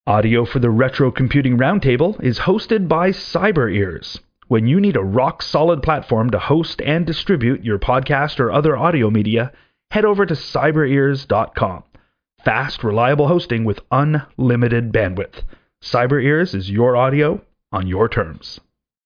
Audio for the Retro Computing Roundtable is hosted by CyberEars. When you need a rock-solid platform to host and distribute your podcast or other audio media, head over to cyberears.com. Fast, reliable hosting with unlimited bandwidth. CyberEars is your audio on your terms.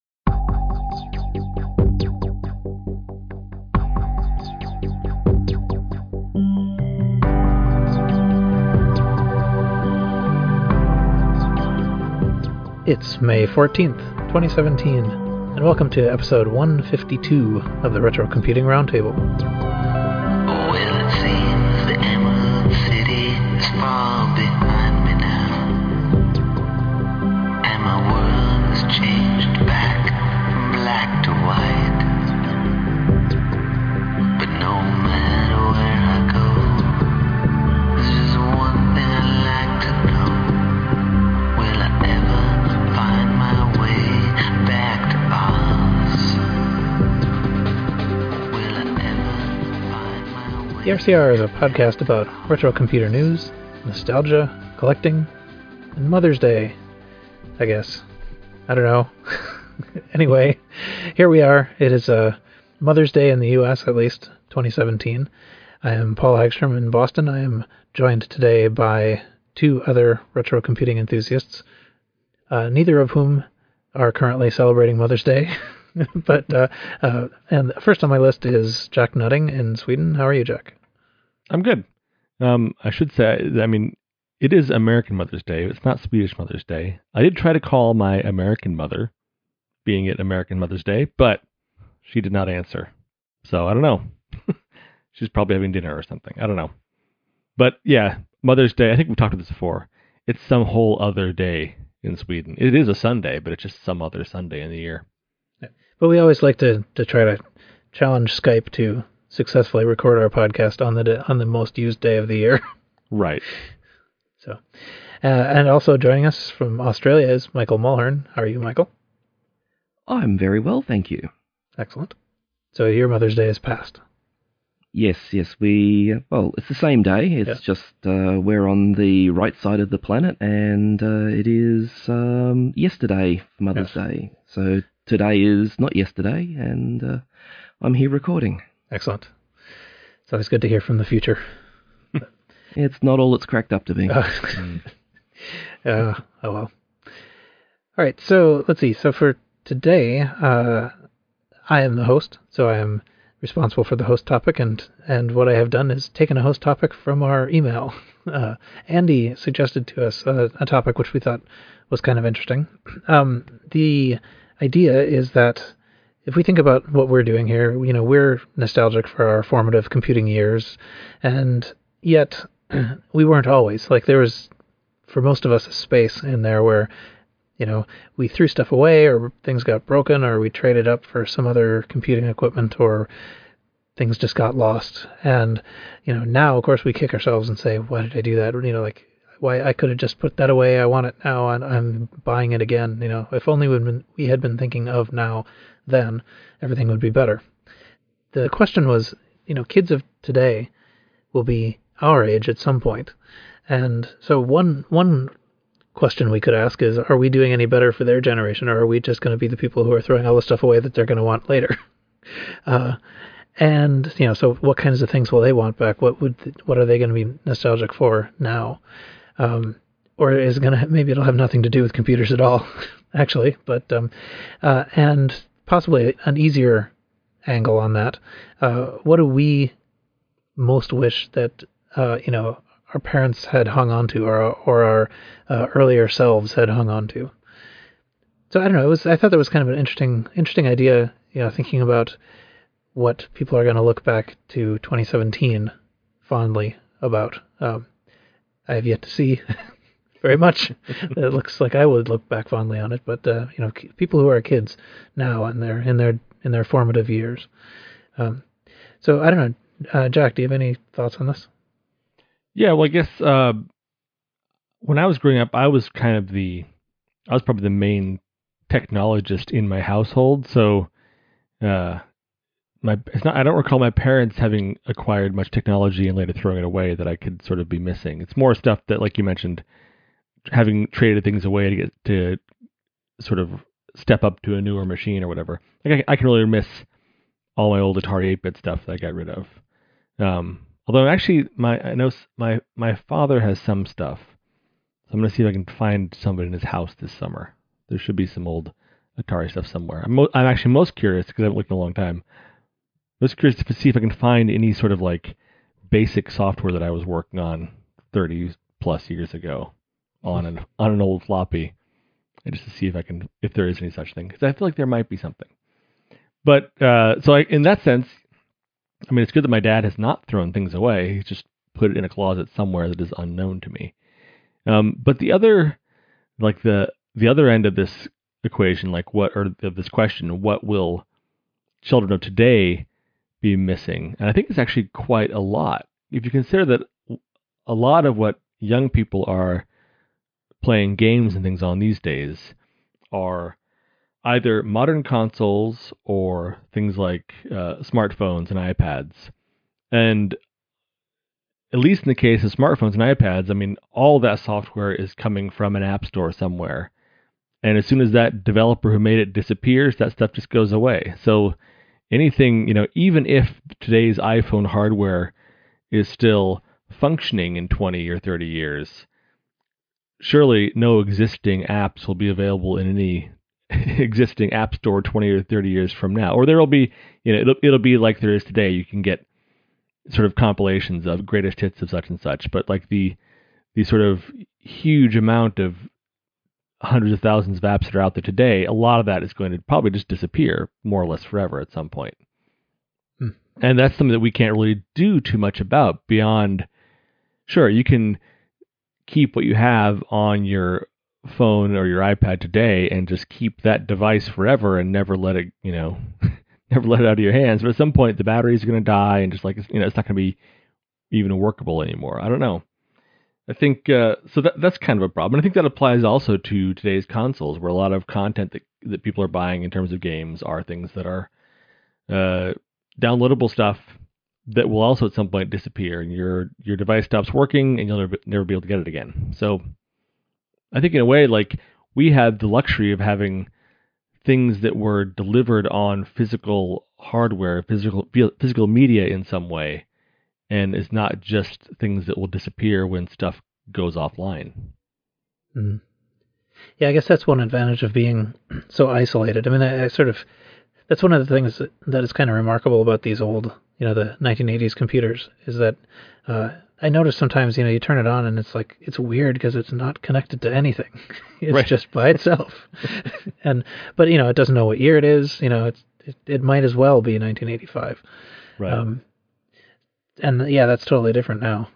It's May 14th, 2017, and welcome to episode 152 of the Retro Computing Roundtable. Well, it seems the Emerald City is far behind me now, and my world has changed back from black to white. But no matter where I go, there's just one thing I'd like to know. Will I ever find my way back to Oz? Will I ever find my way? The RCR is a podcast about retro computer news, nostalgia, collecting, and Mother's Day, I guess. I don't know. Anyway, here we are. It is Mother's Day in the U.S., at least, 2017. I am Paul Hagstrom in Boston. I am joined today by two other retro computing enthusiasts, neither of whom are currently celebrating Mother's Day. But and first on my list is Jack Nutting in Sweden. How are you, Jack? I'm good. I should say, it is American Mother's Day. It's not Swedish Mother's Day. I did try to call my American mother, being it American Mother's Day, but she did not answer. So I don't know. She's probably having dinner or something. I don't know. But yeah, Mother's Day, I think we've talked about this before. It's some whole other day in Sweden. It is a Sunday, but it's just some other Sunday in the year. But we always like to try to challenge Skype to successfully record our podcast on the most used day of the year. Right. So, and also joining us from Australia is Michael Mulhern. How are you, Michael? I'm very well, thank you. Excellent. So your Mother's Day is past. Yes, it's the same day. It's just we're on the right side of the planet, and it is yesterday for Mother's Day. So today is not yesterday, and I'm here recording. Excellent. It's always good to hear from the future. It's not all it's cracked up to be. Oh well. All right, so let's see. So for today, I am the host, so I am responsible for the host topic, and what I have done is taken a host topic from our email. Andy suggested to us a topic which we thought was kind of interesting. The idea is that if we think about what we're doing here, we're nostalgic for our formative computing years, and yet we weren't always. Like, there was, for most of us, a space in there where we threw stuff away, or things got broken, or we traded up for some other computing equipment, or things just got lost. And, now, of course, we kick ourselves and say, why did I do that? Why I could have just put that away. I want it now, and I'm buying it again. If only we had been thinking of now, then everything would be better. The question was, kids of today will be our age at some point. And so one question we could ask is, are we doing any better for their generation, or are we just going to be the people who are throwing all the stuff away that they're going to want later? And so what kinds of things will they want back? What are they going to be nostalgic for now? Or is it going to, maybe it'll have nothing to do with computers at all, actually, but and possibly an easier angle on that. What do we most wish that our parents had hung on to, or our earlier selves had hung on to? So I don't know. I thought that was kind of an interesting idea. Thinking about what people are going to look back to 2017 fondly about. I have yet to see very much. It looks like I would look back fondly on it, but people who are kids now and they're in their formative years. So I don't know, Jack. Do you have any thoughts on this? Yeah, well, I guess when I was growing up, I was probably the main technologist in my household. So I don't recall my parents having acquired much technology and later throwing it away that I could sort of be missing. It's more stuff that, like you mentioned, having traded things away to get to sort of step up to a newer machine or whatever. Like I can really miss all my old Atari 8-bit stuff that I got rid of. Although actually, I know my father has some stuff, so I'm gonna see if I can find somebody in his house this summer. There should be some old Atari stuff somewhere. I'm actually most curious because I haven't looked in a long time. Most curious to see if I can find any sort of like basic software that I was working on 30 plus years ago on an old floppy, and just to see if there is any such thing, because I feel like there might be something. But in that sense, I mean, it's good that my dad has not thrown things away. He's just put it in a closet somewhere that is unknown to me. But the other, like the other end of this equation, of this question, what will children of today be missing? And I think it's actually quite a lot. If you consider that a lot of what young people are playing games and things on these days are either modern consoles or things like smartphones and iPads. And at least in the case of smartphones and iPads, I mean, all that software is coming from an app store somewhere. And as soon as that developer who made it disappears, that stuff just goes away. So anything, even if today's iPhone hardware is still functioning in 20 or 30 years, surely no existing apps will be available in any existing app store 20 or 30 years from now. Or there will be, it'll be like there is today. You can get sort of compilations of greatest hits of such and such, but like the sort of huge amount of hundreds of thousands of apps that are out there today, a lot of that is going to probably just disappear more or less forever at some point. And that's something that we can't really do too much about beyond, sure, you can keep what you have on your phone or your iPad today and just keep that device forever and never let it, never let it out of your hands. But at some point, the batteries are going to die, and just like, it's not going to be even workable anymore. I don't know. I think so. That's kind of a problem. And I think that applies also to today's consoles, where a lot of content that people are buying in terms of games are things that are downloadable stuff that will also at some point disappear, and your device stops working, and you'll never be able to get it again. So I think in a way, like, we had the luxury of having things that were delivered on physical hardware, physical media in some way, and it's not just things that will disappear when stuff goes offline. Mm-hmm. Yeah, I guess that's one advantage of being so isolated. I mean, that's one of the things that is kind of remarkable about these old, the 1980s computers, is that I notice sometimes, you turn it on and it's like, it's weird because it's not connected to anything. It's right. just by itself. But it doesn't know what year it is. It might as well be 1985. Right. And yeah, that's totally different now.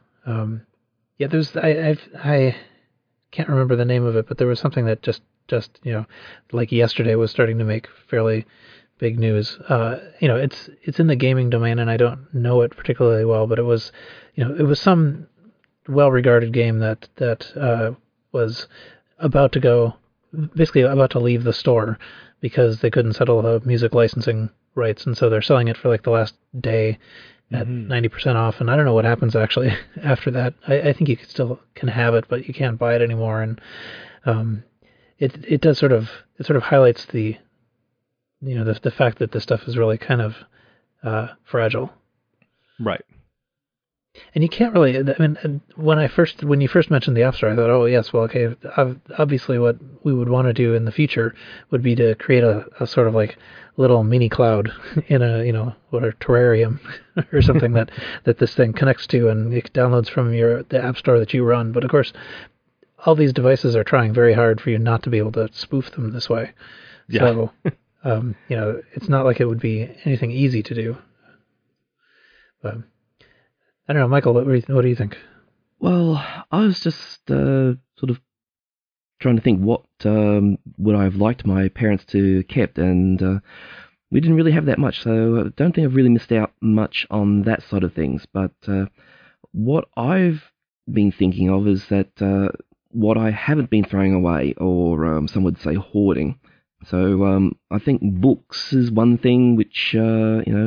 I can't remember the name of it, but there was something that just like yesterday was starting to make fairly big news. It's in the gaming domain, and I don't know it particularly well, but it was some well-regarded game that was about to leave the store because they couldn't settle the music licensing rights, and so they're selling it for like the last day at 90% off, and I don't know what happens actually after that. I think you still can have it, but you can't buy it anymore, and it does sort of highlights the the fact that this stuff is really kind of fragile. Right. And you can't really, I mean, when you first mentioned the App Store, I thought, oh yes, well, okay, obviously what we would want to do in the future would be to create a sort of like little mini cloud in a, a terrarium or something that this thing connects to and it downloads from the App Store that you run. But of course, all these devices are trying very hard for you not to be able to spoof them this way. Yeah. So, it's not like it would be anything easy to do. But I don't know, Michael, what do you think? Well, I was just sort of trying to think what would I have liked my parents to kept, and we didn't really have that much, so I don't think I've really missed out much on that side of things. But what I've been thinking of is that what I haven't been throwing away, or some would say hoarding. So I think books is one thing which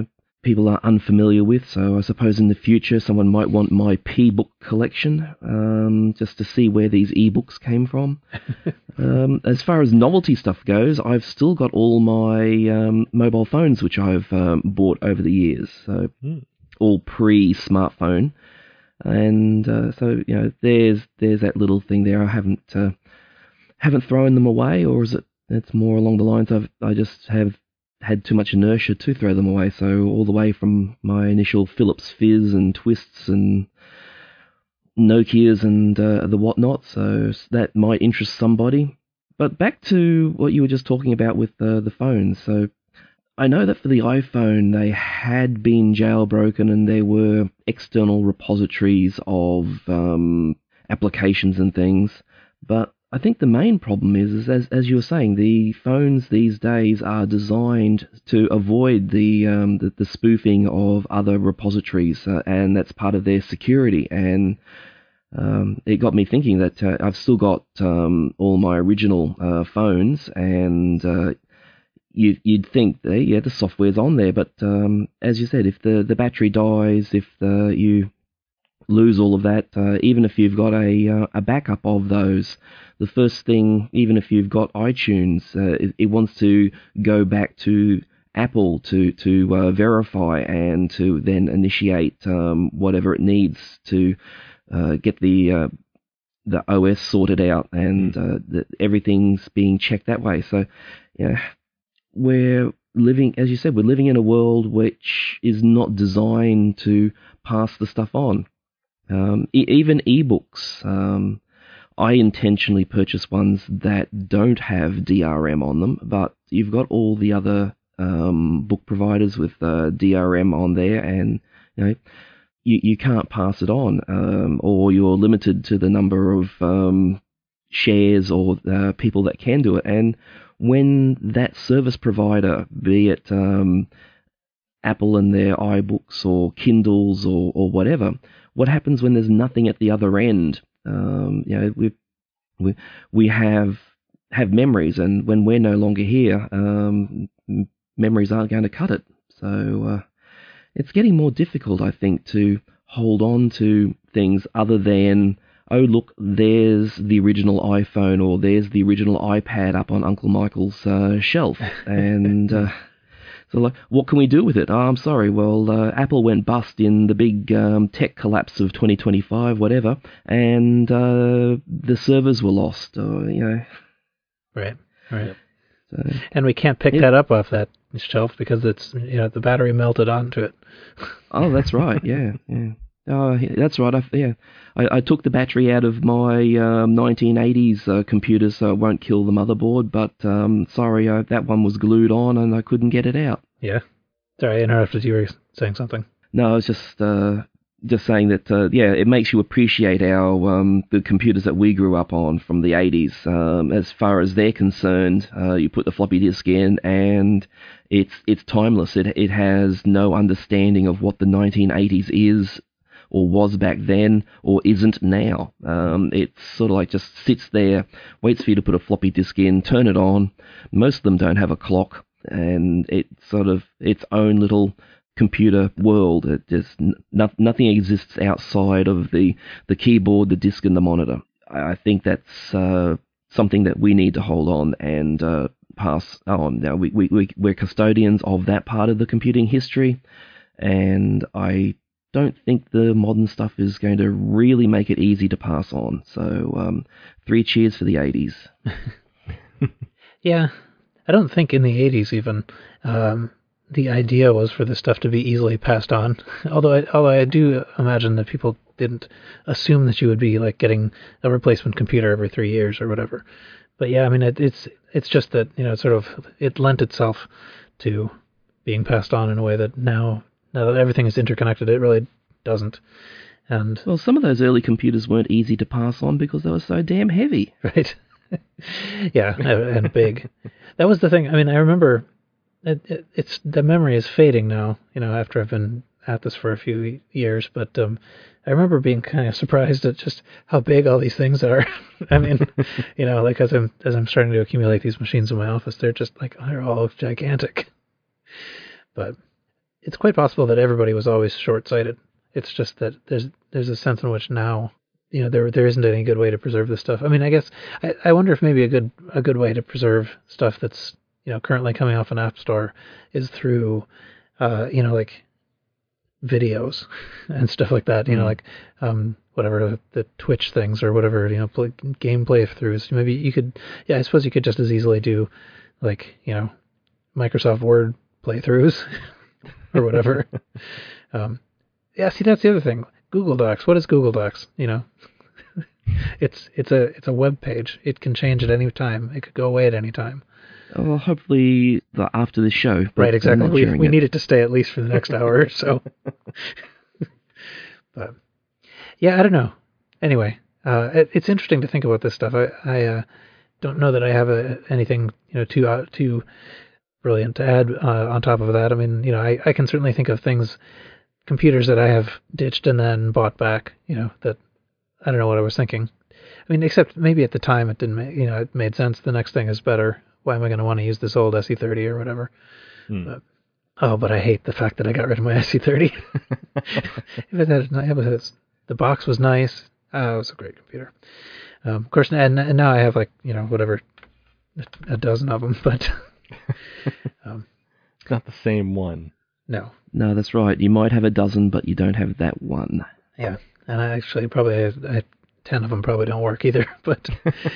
people are unfamiliar with. So I suppose in the future someone might want my P-book collection, just to see where these e-books came from. As far as novelty stuff goes, I've still got all my mobile phones which I've bought over the years. So all pre-smartphone. And so, you know, there's that little thing there. I haven't thrown them away, or is it's more along the lines of I just have had too much inertia to throw them away. So all the way from my initial Philips Fizz and Twists and Nokias and the whatnot. So that might interest somebody. But back to what you were just talking about with the phones. So I know that for the iPhone, they had been jailbroken and there were external repositories of applications and things. But I think the main problem is as you were saying, the phones these days are designed to avoid the spoofing of other repositories, and that's part of their security. And it got me thinking that I've still got all my original phones, and you'd think that, the software's on there, but as you said, if the battery dies, if you lose all of that, even if you've got a backup of those, the first thing, even if you've got iTunes, it wants to go back to Apple to verify and to then initiate whatever it needs to get the OS sorted out, and everything's being checked that way. So, we're living, as you said, we're living in a world which is not designed to pass the stuff on. Even ebooks. I intentionally purchase ones that don't have DRM on them, but you've got all the other book providers with DRM on there, and you can't pass it on, or you're limited to the number of shares or people that can do it. And when that service provider, be it Apple and their iBooks or Kindles or whatever, what happens when there's nothing at the other end? We have memories, and when we're no longer here, memories aren't going to cut it. So it's getting more difficult, I think, to hold on to things other than, oh, look, there's the original iPhone or there's the original iPad up on Uncle Michael's shelf. And so, like, what can we do with it? Oh, I'm sorry. Well, Apple went bust in the big tech collapse of 2025, whatever, and the servers were lost. Right. So, And we can't pick that up off that shelf because it's the battery melted onto it. Oh, that's right. Yeah. Oh, that's right. I took the battery out of my 1980s computer so it won't kill the motherboard, but sorry, that one was glued on and I couldn't get it out. Yeah. Sorry, I interrupted. You were saying something. No, I was just saying that, it makes you appreciate the computers that we grew up on from the 80s. As far as they're concerned, you put the floppy disk in and it's timeless. It has no understanding of what the 1980s is or was back then, or isn't now. It's sort of like just sits there, waits for you to put a floppy disk in, turn it on. Most of them don't have a clock, and it's sort of its own little computer world. It just nothing exists outside of the keyboard, the disk, and the monitor. I think that's something that we need to hold on and pass on. Now we're custodians of that part of the computing history, and I don't think the modern stuff is going to really make it easy to pass on. So 3 cheers for the 80s. Yeah, I don't think in the 80s even the idea was for this stuff to be easily passed on. Although I do imagine that people didn't assume that you would be like getting a replacement computer every 3 years or whatever. But yeah, I mean it's just that it lent itself to being passed on in a way that now that everything is interconnected, it really doesn't. And well, some of those early computers weren't easy to pass on because they were so damn heavy. Right. Yeah, and big. That was the thing. I mean, I remember it's the memory is fading now, after I've been at this for a few years, but I remember being kind of surprised at just how big all these things are. I mean, like as I'm starting to accumulate these machines in my office, they're just like, they're all gigantic. But it's quite possible that everybody was always short-sighted. It's just that there's a sense in which now, there isn't any good way to preserve this stuff. I mean, I guess I wonder if maybe a good way to preserve stuff that's currently coming off an app store is through like videos and stuff like that. Like whatever the Twitch things or whatever game playthroughs. Maybe you could, I suppose you could just as easily do like Microsoft Word playthroughs or whatever. Yeah, see, that's the other thing. Google Docs. What is Google Docs? It's a web page. It can change at any time. It could go away at any time. Well, hopefully after the show. Right, exactly. We need it to stay at least for the next hour or so. But yeah, I don't know. Anyway, it's interesting to think about this stuff. I don't know that I have anything too brilliant to add on top of that. I mean, I can certainly think of computers that I have ditched and then bought back, that I don't know what I was thinking. I mean, except maybe at the time it didn't make, it made sense. The next thing is better. Why am I going to want to use this old SE30 or whatever? But I hate the fact that I got rid of my SE30. The box was nice. It was a great computer. Of course, and now I have whatever, a dozen of them, but it's not the same one. No, that's right. You might have a dozen, but you don't have that one. Yeah, and I actually probably 10 of them probably don't work either. But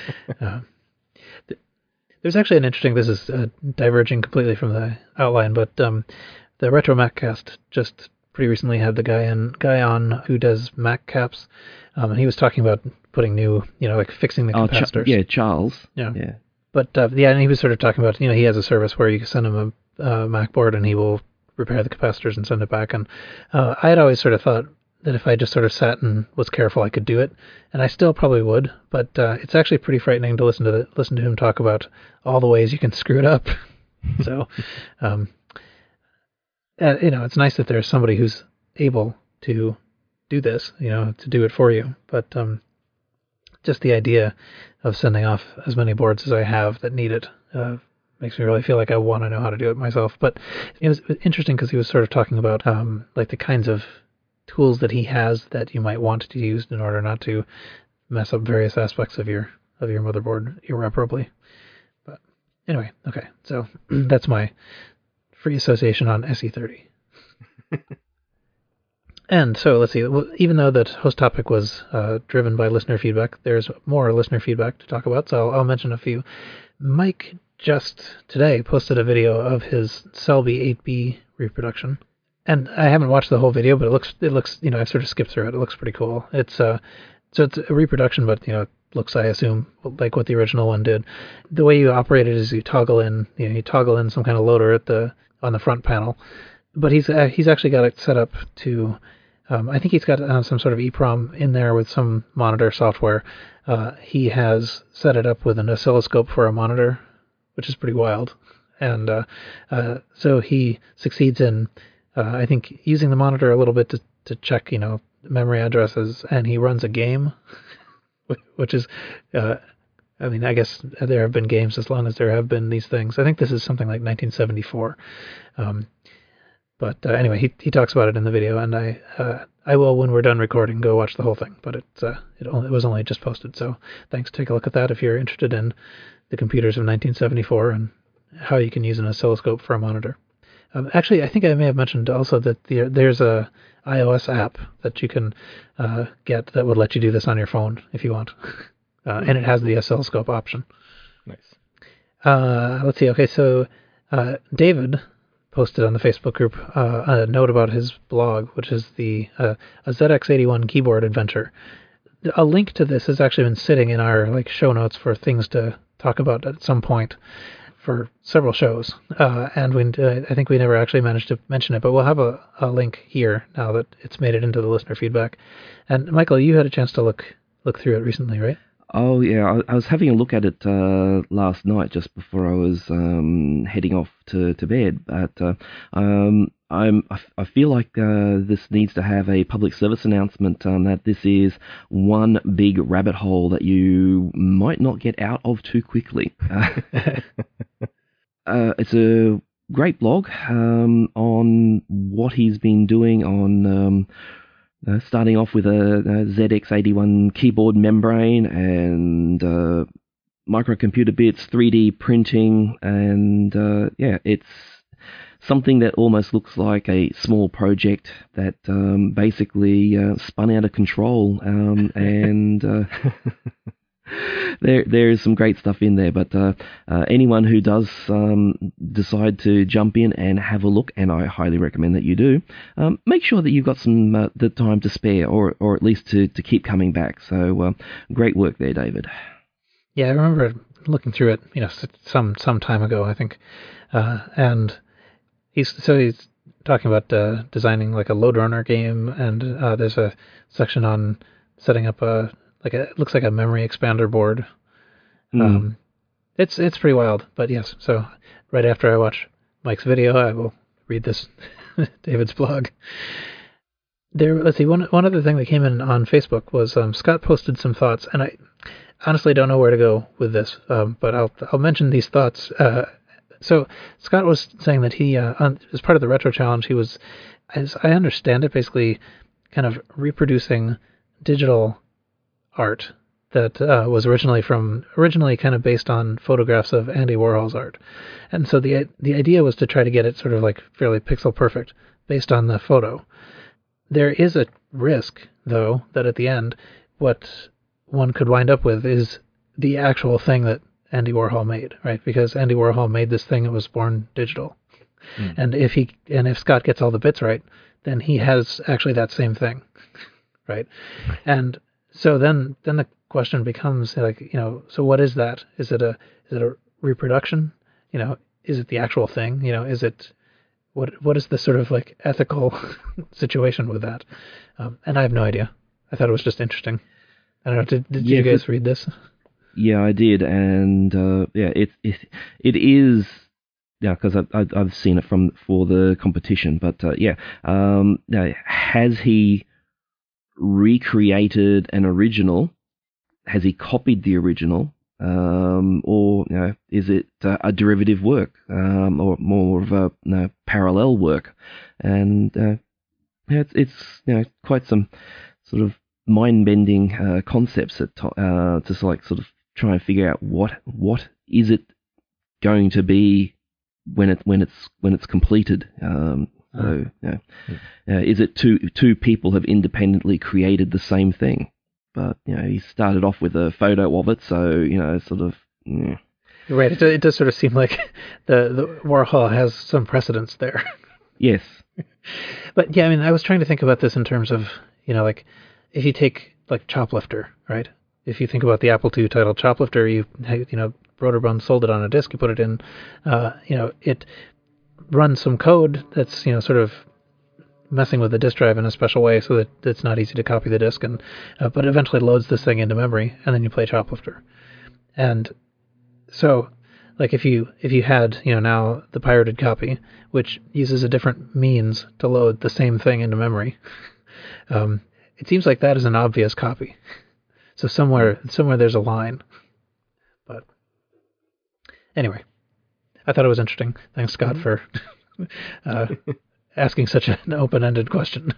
there's actually an interesting. This is diverging completely from the outline, but the Retro MacCast just pretty recently had the guy on who does Mac caps, and he was talking about putting new, like fixing the capacitors. Charles. Yeah. But and he was sort of talking about, he has a service where you can send him a Mac board and he will repair the capacitors and send it back. And I had always sort of thought that if I just sort of sat and was careful, I could do it, and I still probably would. But it's actually pretty frightening to listen to him talk about all the ways you can screw it up. So, it's nice that there's somebody who's able to do this, to do it for you. But just the idea of sending off as many boards as I have that need it makes me really feel like I want to know how to do it myself. But it was interesting because he was sort of talking about like the kinds of tools that he has that you might want to use in order not to mess up various aspects of your motherboard irreparably. But anyway, okay, so that's my free association on SE30. And so let's see, even though that host topic was driven by listener feedback, there's more listener feedback to talk about, so I'll mention a few. Mike just today posted a video of his Selby 8B reproduction. And I haven't watched the whole video, but it looks, I sort of skipped through it. It looks pretty cool. It's so it's a reproduction, but it looks, I assume, like what the original one did. The way you operate it is you toggle in some kind of loader on the front panel. But he's actually got it set up to, I think he's got some sort of EEPROM in there with some monitor software. He has set it up with an oscilloscope for a monitor, which is pretty wild. And so he succeeds in, I think, using the monitor a little bit to check, memory addresses, and he runs a game, which is, I mean, I guess there have been games as long as there have been these things. I think this is something like 1974. But anyway, he talks about it in the video, and I will, when we're done recording, go watch the whole thing. But it was only just posted, so thanks. Take a look at that if you're interested in the computers of 1974 and how you can use an oscilloscope for a monitor. Actually, I think I may have mentioned also that there's a iOS app that you can get that would let you do this on your phone if you want, and it has the oscilloscope option. Nice. Let's see. Okay, so David posted on the Facebook group a note about his blog, which is a ZX81 keyboard adventure. A link to this has actually been sitting in our show notes for things to talk about at some point for several shows, and I think we never actually managed to mention it, but we'll have a link here now that it's made it into the listener feedback. And Michael, you had a chance to look through it recently, right? Oh yeah, I was having a look at it last night just before I was heading off to bed. But I feel like this needs to have a public service announcement that this is one big rabbit hole that you might not get out of too quickly. It's a great blog on what he's been doing on starting off with a ZX81 keyboard membrane and microcomputer bits, 3D printing, and it's something that almost looks like a small project that basically spun out of control, and there's some great stuff in there. But anyone who does decide to jump in and have a look, and I highly recommend that you do, make sure that you've got some the time to spare, or at least to keep coming back. So great work there, David. Yeah, I remember looking through it, some time ago, I think, and he's talking about designing like a Lode Runner game, and there's a section on setting up it looks like a memory expander board. It's pretty wild, but yes. So right after I watch Mike's video, I will read this David's blog. Let's see. One other thing that came in on Facebook was Scott posted some thoughts, and I honestly don't know where to go with this, but I'll mention these thoughts. So Scott was saying that he, as part of the Retro Challenge, he was, as I understand it, basically kind of reproducing digital art that was originally kind of based on photographs of Andy Warhol's art. And so the idea was to try to get it sort of like fairly pixel perfect based on the photo. There is a risk, though, that at the end, what one could wind up with is the actual thing that Andy Warhol made, right? Because Andy Warhol made this thing that was born digital. And if Scott gets all the bits right, then he has actually that same thing, right? And so then the question becomes like, so what is that? Is it a reproduction? Is it the actual thing? Is it what is the sort of like ethical situation with that? And I have no idea. I thought it was just interesting. I don't know. Did you guys read this? Yeah, I did, and it is, because I've seen it for the competition, but has he recreated an original? Has he copied the original, or is it a derivative work, or more of a parallel work? And it's quite some sort of mind-bending concepts to sort of try and figure out what is it going to be when it's completed. Is it two people have independently created the same thing? But he started off with a photo of it, so sort of. Yeah. Right. It does sort of seem like the Warhol has some precedence there. Yes. But yeah, I mean, I was trying to think about this in terms of like if you take like Choplifter, right? If you think about the Apple II title Choplifter, Broderbund sold it on a disk. You put it in, it runs some code that's sort of messing with the disk drive in a special way so that it's not easy to copy the disk, and but eventually loads this thing into memory, and then you play Choplifter. And so, like if you had now the pirated copy, which uses a different means to load the same thing into memory, it seems like that is an obvious copy. So somewhere there's a line. But anyway, I thought it was interesting. Thanks, Scott, for asking such an open-ended question.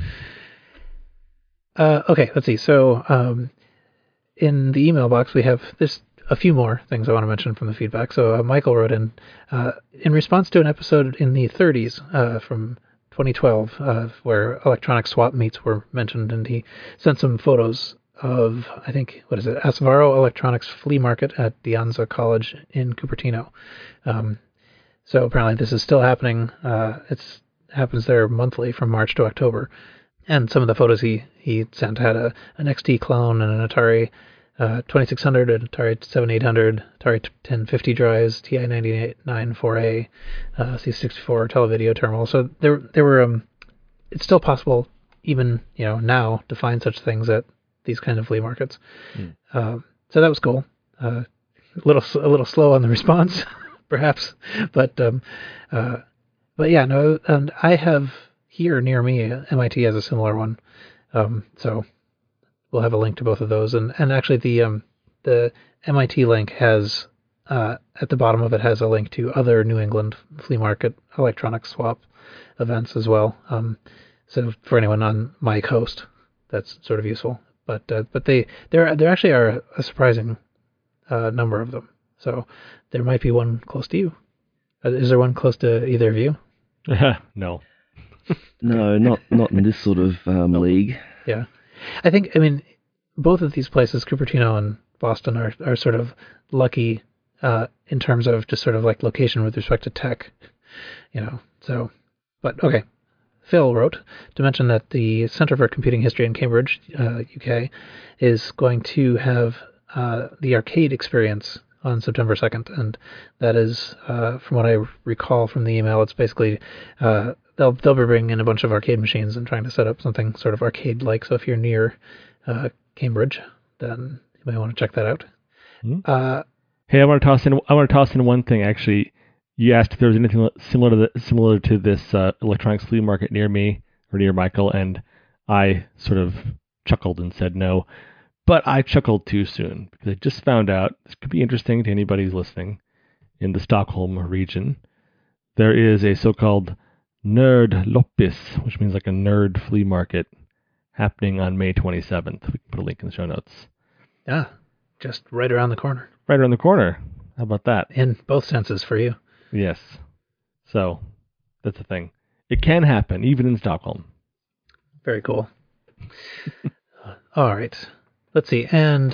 Okay, let's see. So in the email box, there's a few more things I want to mention from the feedback. So Michael wrote in response to an episode in the 30s from 2012 where electronic swap meets were mentioned, and he sent some photos of, I think, Asvaro Electronics Flea Market at De Anza College in Cupertino. So apparently this is still happening. It happens there monthly from March to October. And some of the photos he sent had an XT clone and an Atari 2600, an Atari 7800, Atari 1050 drives, TI 99 4A, C64 televideo terminal. So there were. It's still possible, even now, to find such things at these kind of flea markets. So that was cool. A little slow on the response, perhaps, but yeah, no. And I have here near me, MIT has a similar one. So we'll have a link to both of those, and actually the MIT link has at the bottom of it has a link to other New England flea market electronic swap events as well. So for anyone on my coast, that's sort of useful. But there actually are a surprising number of them. So there might be one close to you. Is there one close to either of you? No. No, not in this sort of league. Yeah. I mean, both of these places, Cupertino and Boston, are sort of lucky in terms of just sort of like location with respect to tech, so, but okay. Phil wrote to mention that the Centre for Computing History in Cambridge, UK, is going to have the arcade experience on September 2nd, and that is, from what I recall from the email, it's basically they'll be bringing in a bunch of arcade machines and trying to set up something sort of arcade-like. So if you're near Cambridge, then you might want to check that out. Mm-hmm. Hey, I want to toss in one thing. Actually, you asked if there was anything similar to this electronics flea market near me or near Michael, and I sort of chuckled and said no. But I chuckled too soon because I just found out, this could be interesting to anybody who's listening, in the Stockholm region, there is a so-called Nerd Loppis, which means like a nerd flea market, happening on May 27th. We can put a link in the show notes. Yeah, just right around the corner. Right around the corner. How about that? In both senses for you. Yes. So, that's the thing. It can happen, even in Stockholm. Very cool. All right. Let's see. And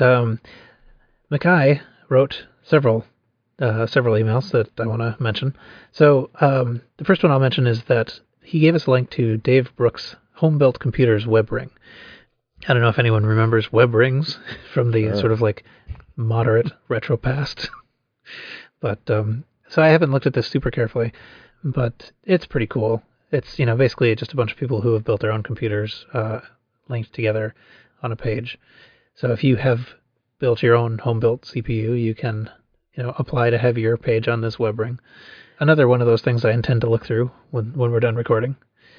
Mackay wrote several emails that I want to mention. So the first one I'll mention is that he gave us a link to Dave Brooks' Home-Built Computers web ring. I don't know if anyone remembers web rings from the sort of like moderate retro past. But so I haven't looked at this super carefully, but it's pretty cool. It's, basically just a bunch of people who have built their own computers linked together on a page. So if you have built your own home-built CPU, you can, apply to have your page on this web ring. Another one of those things I intend to look through when we're done recording.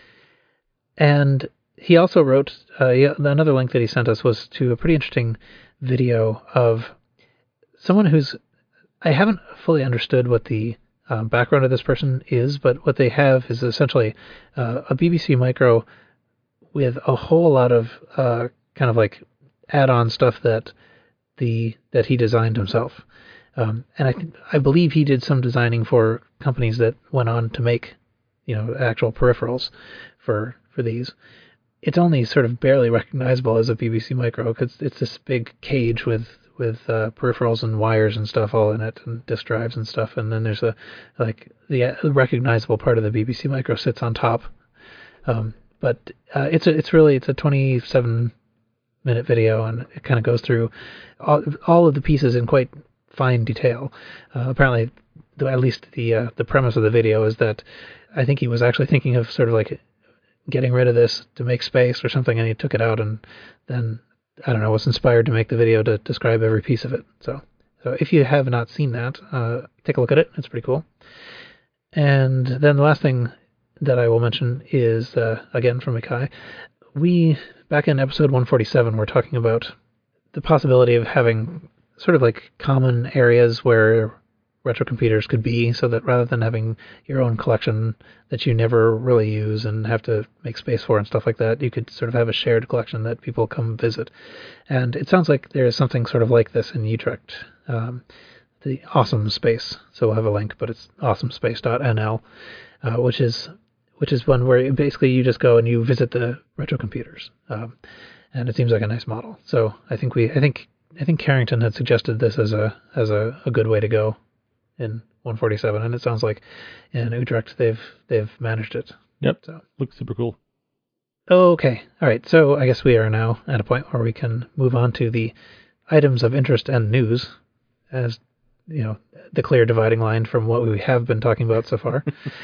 And he also wrote, another link that he sent us was to a pretty interesting video of someone who's, I haven't fully understood what the background of this person is, but what they have is essentially a BBC Micro with a whole lot of kind of like add-on stuff that he designed himself. And I believe he did some designing for companies that went on to make, actual peripherals for these. It's only sort of barely recognizable as a BBC Micro because it's this big cage with peripherals and wires and stuff all in it, and disk drives and stuff. And then there's the recognizable part of the BBC Micro sits on top. But it's a 27-minute video, and it kind of goes through all of the pieces in quite fine detail. Apparently, at least the premise of the video is that I think he was actually thinking of sort of like getting rid of this to make space or something, and he took it out and then, I don't know, was inspired to make the video to describe every piece of it. So if you have not seen that, take a look at it. It's pretty cool. And then the last thing that I will mention is, again, from Mackay. We, back in episode 147, were talking about the possibility of having sort of like common areas where retro computers could be, so that rather than having your own collection that you never really use and have to make space for and stuff like that, you could sort of have a shared collection that people come visit. And it sounds like there is something sort of like this in Utrecht, the Awesome Space. So we'll have a link, but it's awesomespace.nl, which is one where basically you just go and you visit the retro computers, and it seems like a nice model. So I think Carrington had suggested this as a good way to go in 147, and it sounds like in Utrecht they've managed it. Yep. So looks super cool. Okay. All right. So I guess we are now at a point where we can move on to the items of interest and news, as the clear dividing line from what we have been talking about so far.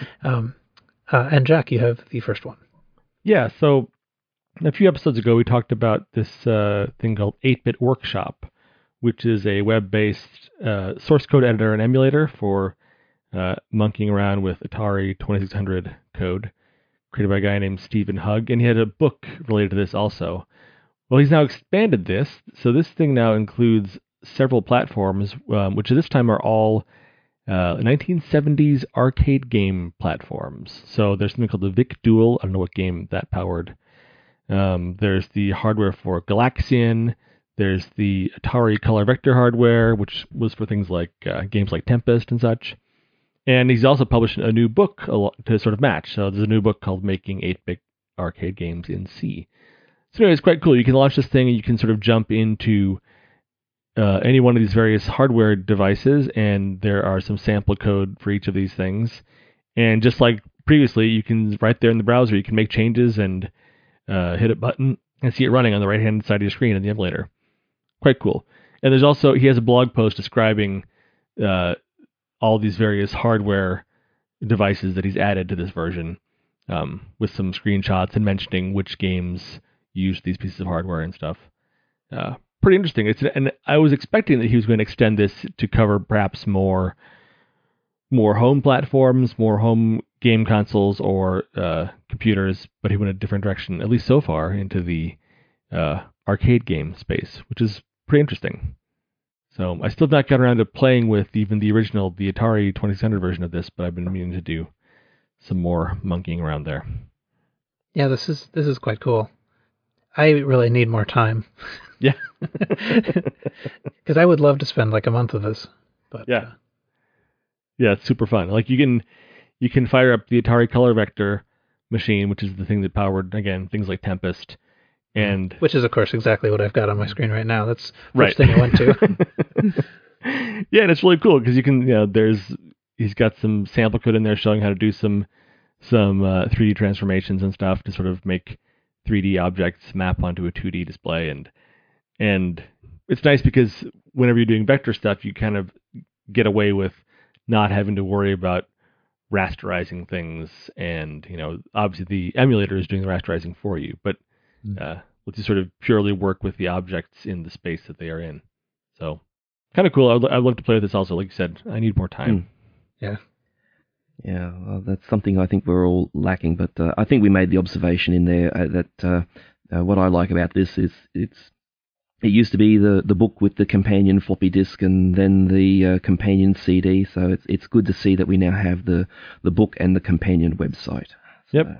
And Jack, you have the first one. Yeah. So a few episodes ago, we talked about this thing called 8-Bit Workshop, which is a web-based source code editor and emulator for monkeying around with Atari 2600 code, created by a guy named Stephen Hugg, and he had a book related to this also. Well, he's now expanded this, so this thing now includes several platforms, which at this time are all 1970s arcade game platforms. So there's something called the Vic Duel. I don't know what game that powered. There's the hardware for Galaxian. There's the Atari Color Vector hardware, which was for things like games like Tempest and such. And he's also published a new book to sort of match. So there's a new book called Making 8-Bit Arcade Games in C. So anyway, it's quite cool. You can launch this thing and you can sort of jump into any one of these various hardware devices, and there are some sample code for each of these things. And just like previously, you can, right there in the browser, you can make changes and hit a button and see it running on the right-hand side of your screen in the emulator. Quite cool. And there's also, he has a blog post describing all these various hardware devices that he's added to this version, with some screenshots and mentioning which games use these pieces of hardware and stuff. Pretty interesting. And I was expecting that he was going to extend this to cover perhaps more home platforms, more home game consoles or computers, but he went a different direction, at least so far, into the arcade game space, which is pretty interesting. So I still have not got around to playing with even the original, the Atari 2600 version of this, but I've been meaning to do some more monkeying around there. Yeah, this is quite cool. I really need more time. Yeah. Because I would love to spend like a month of this. But yeah. Yeah, it's super fun. Like you can fire up the Atari Color Vector machine, which is the thing that powered, again, things like Tempest. And which is, of course, exactly what I've got on my screen right now. That's the right. first thing I went to. Yeah, and it's really cool because you can, he's got some sample code in there showing how to do some 3D transformations and stuff to sort of make 3D objects map onto a 2D display. And it's nice because whenever you're doing vector stuff, you kind of get away with not having to worry about rasterizing things. And, obviously the emulator is doing the rasterizing for you, but lets you sort of purely work with the objects in the space that they are in. So kind of cool. I'd love to play with this also. Like you said, I need more time. Yeah. Yeah, well, that's something I think we're all lacking, but I think we made the observation in there that what I like about this is it used to be the book with the companion floppy disk and then the companion CD, so it's good to see that we now have the book and the companion website. So. Yep.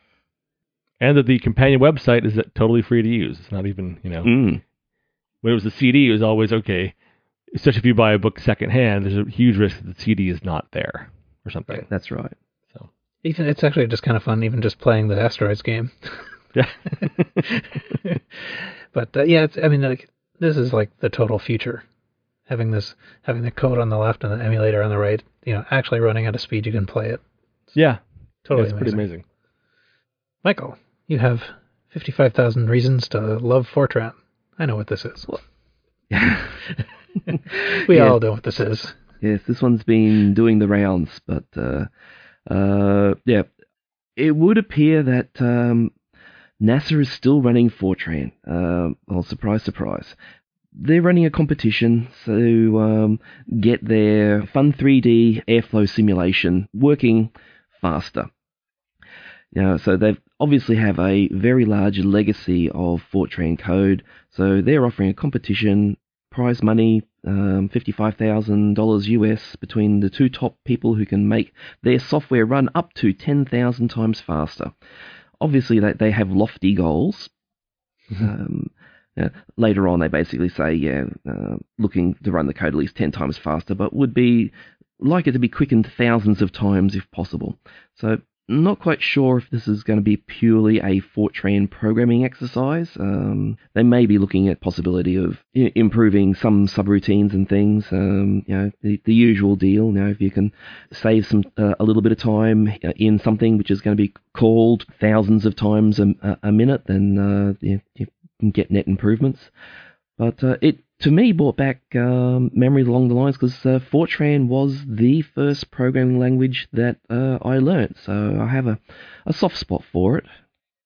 And that the companion website is totally free to use. It's not even, when it was the CD, it was always, okay, especially if you buy a book secondhand, there's a huge risk that the CD is not there or something. Right, that's right. So even it's actually just kind of fun, even just playing the Asteroids game. Yeah. But this is like the total future. Having the code on the left and the emulator on the right, actually running at a speed you can play it. Yeah. Totally it's pretty amazing. Michael, you have 55,000 reasons to love Fortran. I know what this is. We all know what this is. Yes, this one's been doing the rounds, but it would appear that NASA is still running Fortran. Well, surprise, surprise. They're running a competition to get their Fun 3D airflow simulation working faster. So they obviously have a very large legacy of Fortran code, so they're offering a competition, prize money, $55,000 US between the two top people who can make their software run up to 10,000 times faster. Obviously, they have lofty goals. Later on, they basically say, looking to run the code at least 10 times faster, but would be like it to be quickened thousands of times if possible. So, not quite sure if this is going to be purely a Fortran programming exercise. They may be looking at possibility of improving some subroutines and things. The usual deal. If you can save a little bit of time in something which is going to be called thousands of times a minute, then you can get net improvements. But it, to me, brought back memories along the lines because Fortran was the first programming language that I learned, so I have a soft spot for it.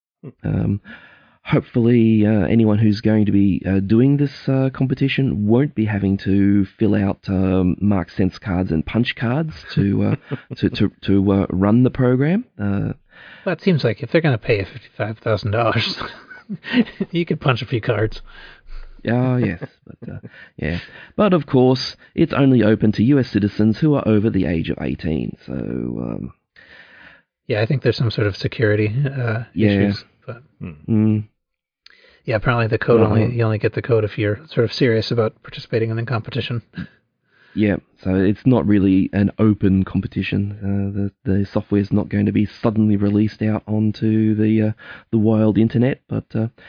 Hopefully, anyone who's going to be doing this competition won't be having to fill out mark sense cards and punch cards to run the program. Well, it seems like if they're going to pay $55,000, you could punch a few cards. Yes, but yeah. But of course, it's only open to U.S. citizens who are over the age of 18. So Yeah, I think there's some sort of security issues. But yeah, apparently the code you only get the code if you're sort of serious about participating in the competition. Yeah, so it's not really an open competition. The software is not going to be suddenly released out onto the wild internet, but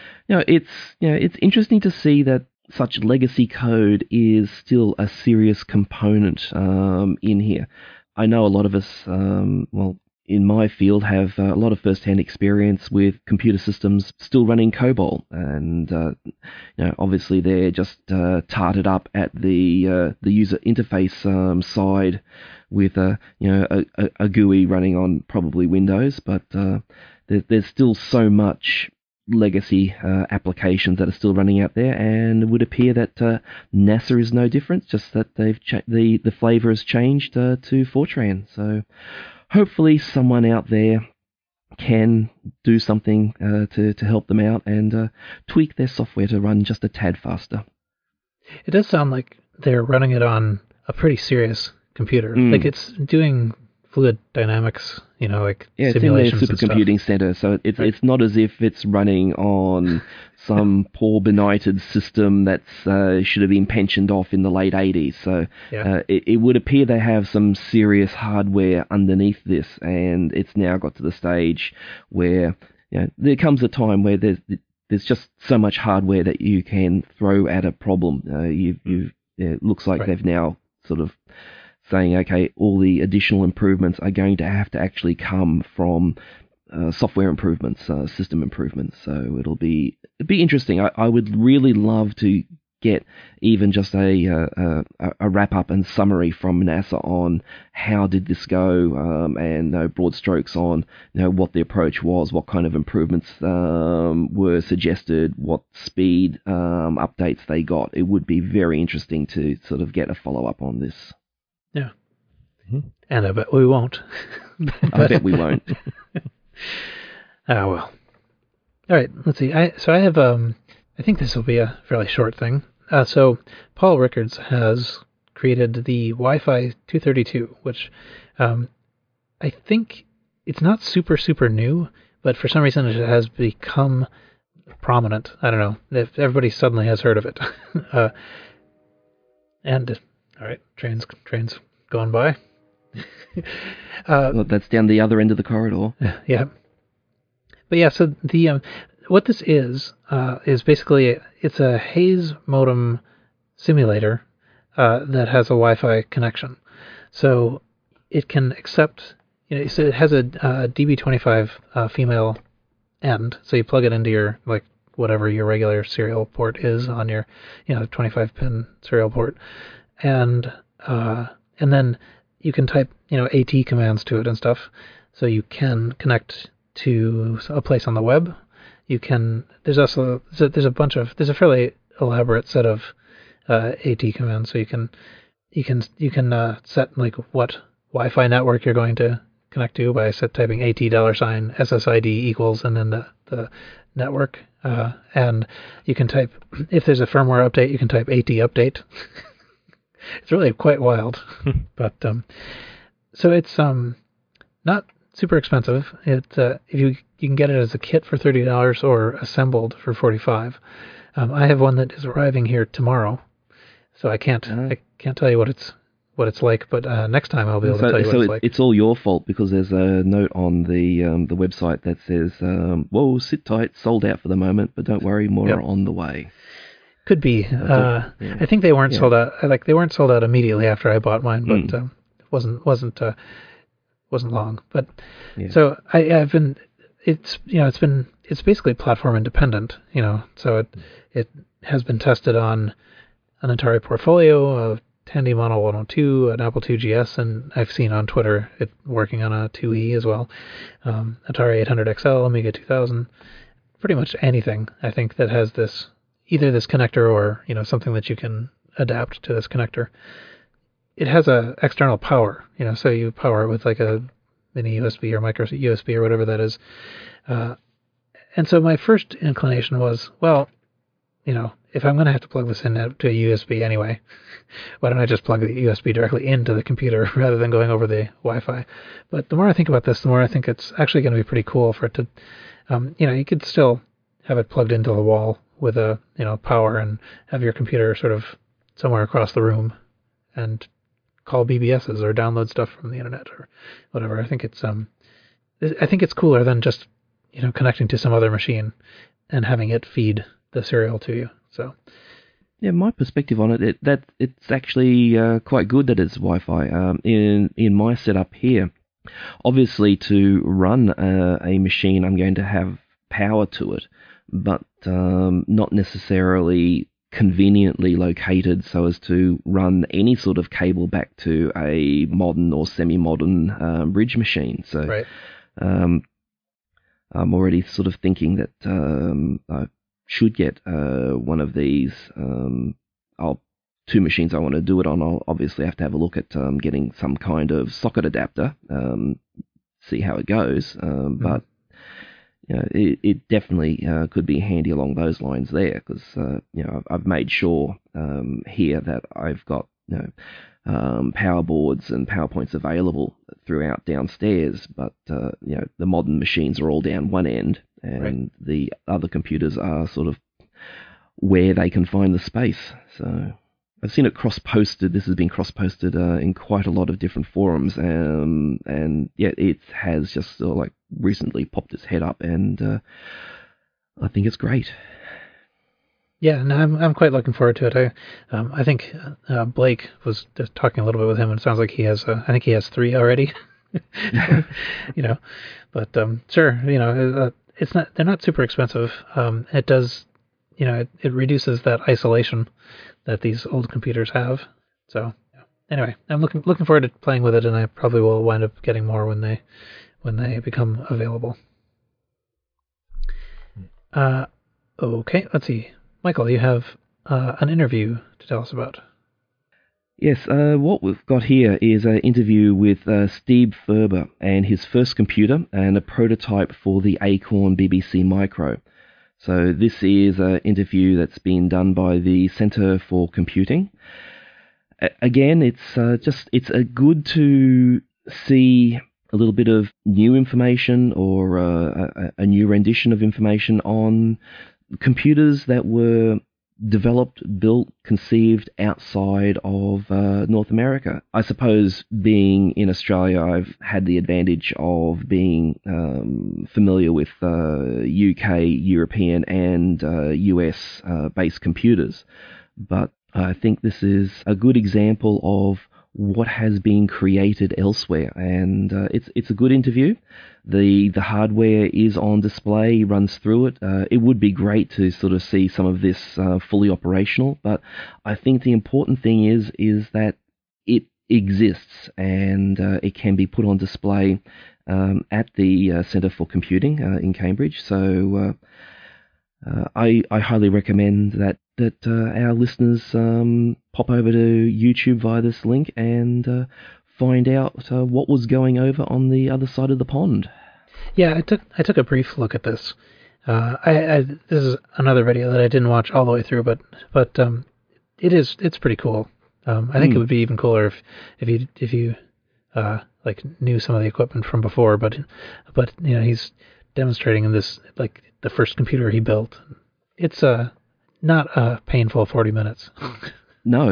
it's interesting to see that such legacy code is still a serious component in here. I know a lot of us, in my field, have a lot of first-hand experience with computer systems still running COBOL, and obviously they're just tarted up at the user interface side with a GUI running on probably Windows, but there's still so much legacy applications that are still running out there, and it would appear that NASA is no different, just that they've the flavor has changed to Fortran. So hopefully someone out there can do something to help them out and tweak their software to run just a tad faster. It does sound like they're running it on a pretty serious computer. Like it's doing fluid dynamics, like simulations. It's in their supercomputing center, so it's not as if it's running on some poor benighted system that should have been pensioned off in the late 80s. So it would appear they have some serious hardware underneath this, and it's now got to the stage where there comes a time where there's just so much hardware that you can throw at a problem. It looks like they've now sort of saying, okay, all the additional improvements are going to have to actually come from software improvements, system improvements. So it'd be interesting. I would really love to get even just a wrap up and summary from NASA on how did this go, and broad strokes on what the approach was, what kind of improvements were suggested, what speed updates they got. It would be very interesting to sort of get a follow up on this. Yeah. And I bet we won't. I bet we won't. Oh, well. All right, let's see. I have, I think this will be a fairly short thing. So Paul Rickards has created the Wi-Fi 232, which I think it's not super, super new, but for some reason it has become prominent. I don't know. If everybody suddenly has heard of it. And, all right, trains going by. Well, that's down the other end of the corridor. Yeah. But yeah, so the what this is basically it's a Haze modem simulator that has a Wi-Fi connection. So it can accept, so it has a DB25 female end. So you plug it into your whatever your regular serial port is on your 25-pin serial port, and then you can type AT commands to it and stuff. So you can connect to a place on the web. You can. There's also there's a fairly elaborate set of AT commands. So you can set what Wi-Fi network you're going to connect to by typing AT $SSID equals and then the network. And you can type, if there's a firmware update, you can type AT update. It's really quite wild. But so it's not super expensive. If you can get it as a kit for $30 or assembled for $45. I have one that is arriving here tomorrow, so I can't tell you what it's like. But next time I'll be able to tell you what it's like. It's all your fault because there's a note on the website that says, "Whoa, sit tight, sold out for the moment, but don't worry, more on the way." Could be. I think they weren't sold out. They weren't sold out immediately after I bought mine, but it wasn't long. But so I've been. It's basically platform independent. So it has been tested on an Atari Portfolio, a Tandy Model 102, an Apple IIGS, and I've seen on Twitter it working on a 2E as well. Atari 800XL, Amiga 2000, pretty much anything I think that has this. Either this connector or something that you can adapt to this connector. It has a external power, so you power it with a mini USB or micro USB or whatever that is. And so my first inclination was, well, if I'm going to have to plug this in to a USB anyway, why don't I just plug the USB directly into the computer rather than going over the Wi-Fi? But the more I think about this, the more I think it's actually going to be pretty cool for it to, you could still have it plugged into the wall with a, power and have your computer sort of somewhere across the room and call BBSs or download stuff from the internet or whatever. I think it's cooler than just, connecting to some other machine and having it feed the serial to you. So, yeah, my perspective on it, it's actually quite good that it's Wi-Fi. In my setup here, obviously to run a machine, I'm going to have power to it, but not necessarily conveniently located so as to run any sort of cable back to a modern or semi-modern bridge machine. So, right. I'm already sort of thinking that I should get one of these. Two machines I want to do it on. I'll obviously have to have a look at getting some kind of socket adapter, see how it goes. But it definitely could be handy along those lines there, because I've made sure here that I've got power boards and power points available throughout downstairs, but the modern machines are all down one end, and right. The other computers are sort of where they can find the space. So I've seen it cross-posted. This has been cross-posted in quite a lot of different forums, and yeah, it has just recently popped its head up, and I think it's great. Yeah, no, I'm quite looking forward to it. I think Blake was just talking a little bit with him, and it sounds like he has. I think he has 3 already. But sure, it's not. They're not super expensive. It does, it reduces that isolation that these old computers have. So anyway, I'm looking forward to playing with it, and I probably will wind up getting more when they become available. Okay, let's see. Michael, you have an interview to tell us about. Yes, what we've got here is an interview with Steve Ferber and his first computer and a prototype for the Acorn BBC Micro. So this is an interview that's been done by the Centre for Computing. Again, it's good to see a little bit of new information or a new rendition of information on computers that were developed, built, conceived outside of North America. I suppose being in Australia, I've had the advantage of being familiar with UK, European, and US based computers. But I think this is a good example of what has been created elsewhere, and it's a good interview. The hardware is on display, runs through it. It would be great to sort of see some of this fully operational, but I think the important thing is that it exists, and it can be put on display at the Centre for Computing in Cambridge. So I highly recommend that our listeners pop over to YouTube via this link and find out what was going over on the other side of the pond. Yeah, I took a brief look at this. This is another video that I didn't watch all the way through, but it's pretty cool. I think it would be even cooler if you knew some of the equipment from before, but he's demonstrating in this the first computer he built. It's not a painful 40 minutes. No,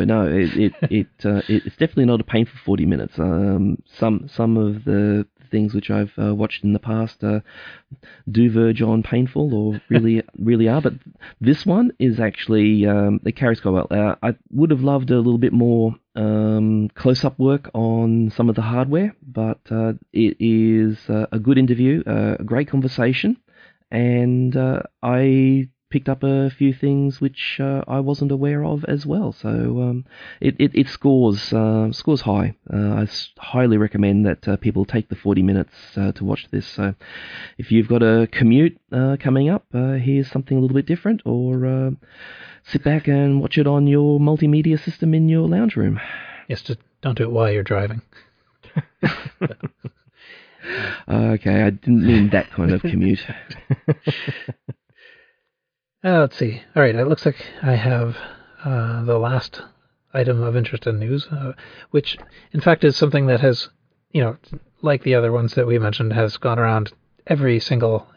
it's definitely not a painful 40 minutes. Some of the things which I've watched in the past do verge on painful, or really are. But this one is actually it carries quite well. I would have loved a little bit more close-up work on some of the hardware, but it is a good interview, a great conversation, and I picked up a few things which I wasn't aware of as well. So it scores high. I highly recommend that people take the 40 minutes to watch this. So if you've got a commute coming up, here's something a little bit different, or sit back and watch it on your multimedia system in your lounge room. Yes, just don't do it while you're driving. Okay, I didn't mean that kind of commute. Let's see. All right, it looks like I have the last item of interest in news, which in fact is something that has, like the other ones that we mentioned, has gone around every single,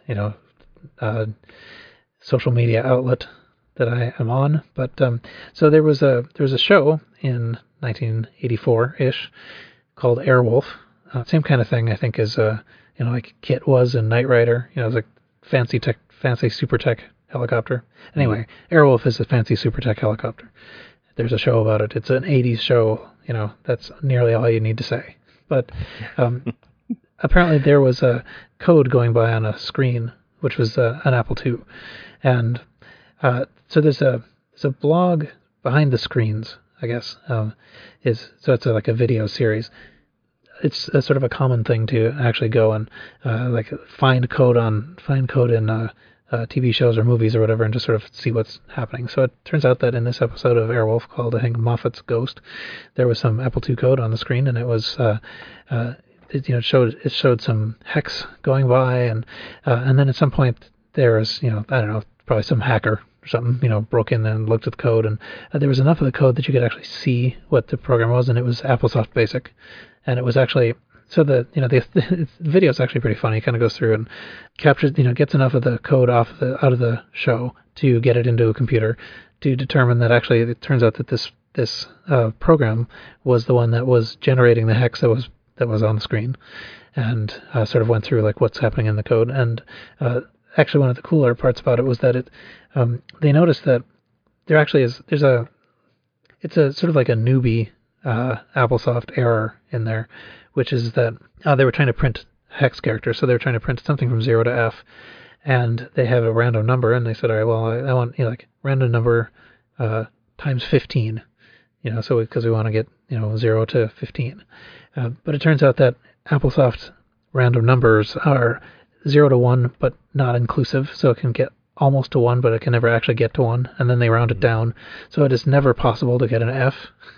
social media outlet that I am on. But so there was a show in 1984-ish called Airwolf. Same kind of thing, I think, as like Kit was in Knight Rider. It was like fancy super tech helicopter. Anyway, Airwolf is a fancy super tech helicopter. There's a show about it. It's an 80s show. That's nearly all you need to say. But apparently there was a code going by on a screen, which was an Apple II. And so there's a blog behind the screens, I guess. It's like a video series. It's a sort of a common thing to actually go and like find code in TV shows or movies or whatever, and just sort of see what's happening. So it turns out that in this episode of Airwolf called, I think, Moffat's Ghost, there was some Apple II code on the screen, and it was it showed some hex going by, and then at some point there was, I don't know, probably some hacker or something, broke in and looked at the code, and there was enough of the code that you could actually see what the program was, and it was AppleSoft Basic, and it was actually. So the video is actually pretty funny. It kind of goes through and captures, gets enough of the code out of the show to get it into a computer to determine that actually it turns out that this program was the one that was generating the hex that was on the screen, and sort of went through like what's happening in the code. And actually one of the cooler parts about it was that they noticed that there actually it's a sort of like a newbie AppleSoft error in there, which is that they were trying to print hex characters, so they were trying to print something from 0 to F, and they have a random number, and they said, all right, well, I want like random number times 15, so because we want to get 0 to 15, but it turns out that AppleSoft random numbers are 0 to 1, but not inclusive, so it can get almost to 1, but it can never actually get to 1, and then they round it down, so it is never possible to get an F.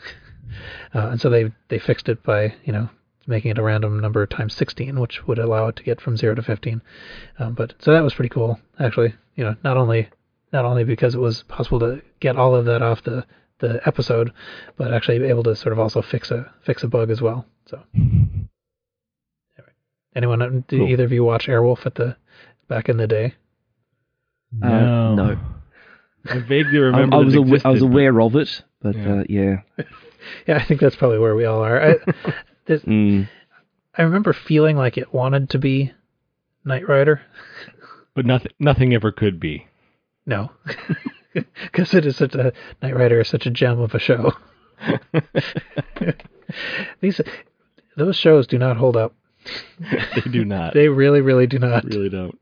And so they fixed it by, making it a random number times 16, which would allow it to get from 0 to 15. But so that was pretty cool, actually. Not only because it was possible to get all of that off the episode, but actually be able to sort of also fix a bug as well. So, anyone? Did either of you watch Airwolf back in the day? No. I vaguely remember. I was aware of it, but yeah. Yeah, I think that's probably where we all are. I remember feeling like it wanted to be Knight Rider, but nothing ever could be. No, because it is Knight Rider is such a gem of a show. Those shows do not hold up. They do not. They really, really do not. Really don't.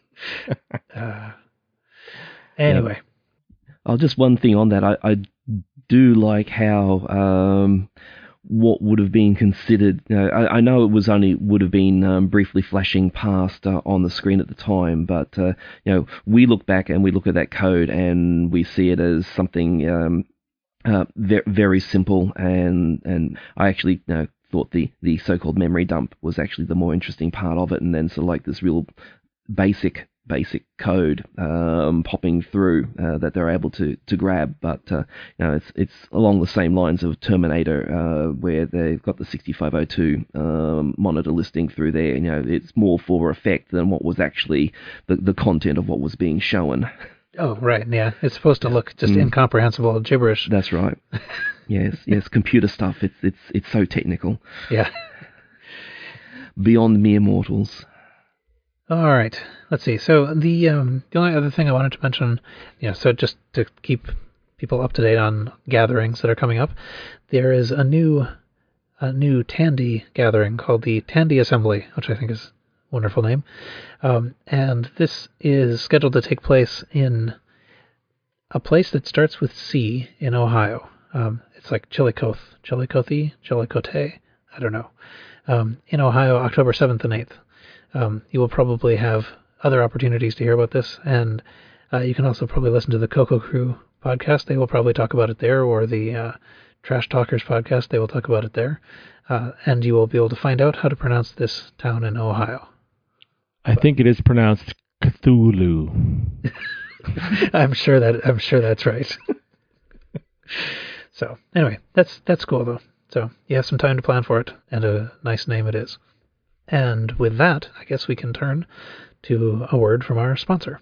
Anyway. Oh, just one thing on that. I do like how what would have been considered. I know it was would have been briefly flashing past on the screen at the time, but we look back and we look at that code and we see it as something very simple, and I actually thought the so-called memory dump was actually the more interesting part of it, and then sort of like this real basic code popping through that they're able to grab, but it's along the same lines of Terminator, where they've got the 6502 monitor listing through there. It's more for effect than what was actually the content of what was being shown. Oh, right, yeah. It's supposed to look just incomprehensible gibberish. That's right. Yes, computer stuff. It's so technical. Yeah. Beyond mere mortals. All right. Let's see. So the only other thing I wanted to mention, so just to keep people up to date on gatherings that are coming up, there is a new Tandy gathering called the Tandy Assembly, which I think is a wonderful name. And this is scheduled to take place in a place that starts with C in Ohio. It's like Chillicothe, I don't know. In Ohio, October 7th and 8th. You will probably have other opportunities to hear about this, and you can also probably listen to the Coco Crew podcast. They will probably talk about it there, or the Trash Talkers podcast. They will talk about it there, and you will be able to find out how to pronounce this town in Ohio. I think it is pronounced Cthulhu. I'm sure that's right. So anyway, that's cool though. So you have some time to plan for it, and a nice name it is. And with that, I guess we can turn to a word from our sponsor.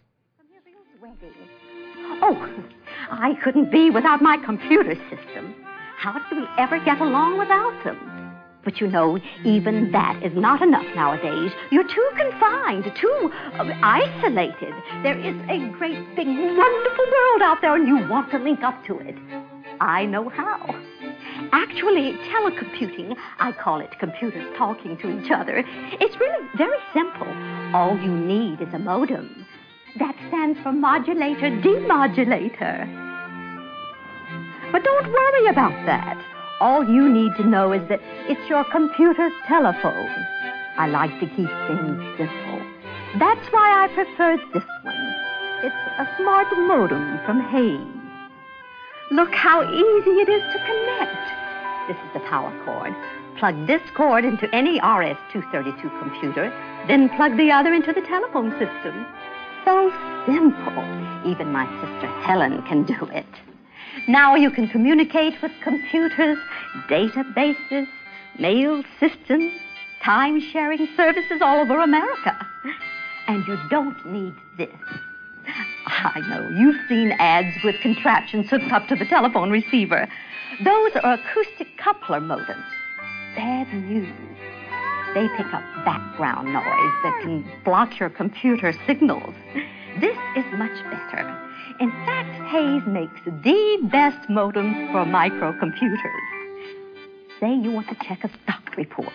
Oh, I couldn't be without my computer system. How do we ever get along without them? But you know, even that is not enough nowadays. You're too confined, too isolated. There is a great, big, wonderful world out there, and you want to link up to it. I know how. Actually, telecomputing, I call it computers talking to each other, it's really very simple. All you need is a modem. That stands for modulator, demodulator. But don't worry about that. All you need to know is that it's your computer's telephone. I like to keep things simple. That's why I prefer this one. It's a smart modem from Hayes. Look how easy it is to connect. This is the power cord. Plug this cord into any RS-232 computer, then plug the other into the telephone system. So simple. Even my sister Helen can do it. Now you can communicate with computers, databases, mail systems, time-sharing services all over America. And you don't need this. I know, you've seen ads with contraptions hooked up to the telephone receiver. Those are acoustic coupler modems. Bad news. They pick up background noise that can block your computer signals. This is much better. In fact, Hayes makes the best modem for microcomputers. Say you want to check a stock report.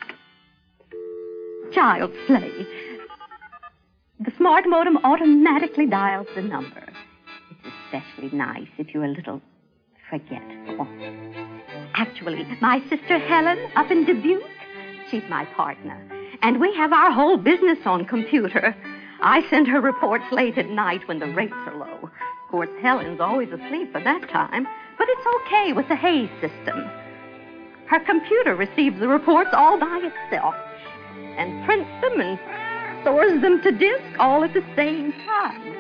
Child's play. The smart modem automatically dials the number. It's especially nice if you're a little forgetful. Actually, my sister Helen up in Dubuque, she's my partner. And we have our whole business on computer. I send her reports late at night when the rates are low. Of course, Helen's always asleep by that time, but it's okay with the Hayes system. Her computer receives the reports all by itself and prints them and stores them to disk all at the same time.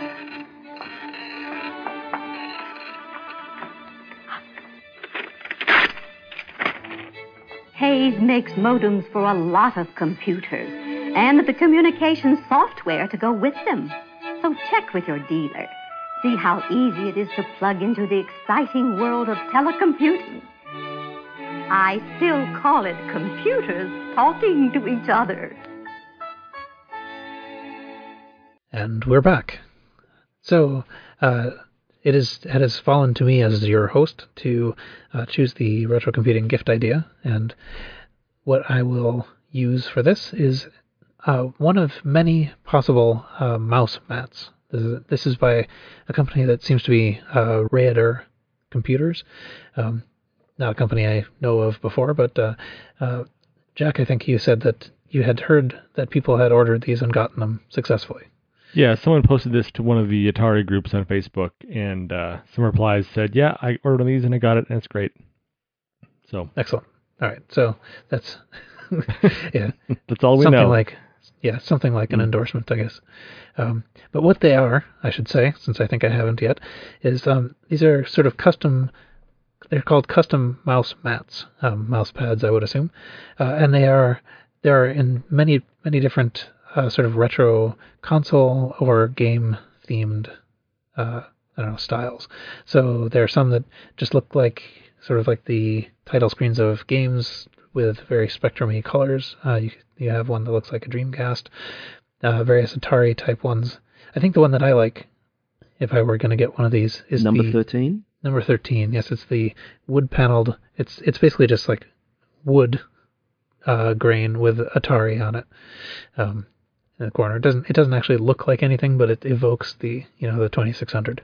Hayes makes modems for a lot of computers and the communication software to go with them. So check with your dealer. See how easy it is to plug into the exciting world of telecomputing. I still call it computers talking to each other. And we're back. So, it has fallen to me as your host to choose the retro computing gift idea, and what I will use for this is one of many possible mouse mats. This is by a company that seems to be Raider Computers. Not a company I know of before, but Jack, I think you said that you had heard that people had ordered these and gotten them successfully. Yeah, someone posted this to one of the Atari groups on Facebook, and some replies said, yeah, I ordered one of these and I got it, and it's great. So excellent. All right, so that's yeah, that's all we something know. Something like an endorsement, I guess. But what they are, I should say, since I think I haven't yet, is these are sort of custom. They're called custom mouse mats, mouse pads, I would assume, and they are in many different sort of retro console or game themed styles. So there are some that just look like sort of like the title screens of games with very Spectrum-y colors. You have one that looks like a Dreamcast, various Atari type ones. I think the one that I like, if I were going to get one of these, is Number 13? Number 13, yes, it's the wood paneled. It's basically just like wood grain with Atari on it in the corner. It doesn't actually look like anything, but it evokes the 2600.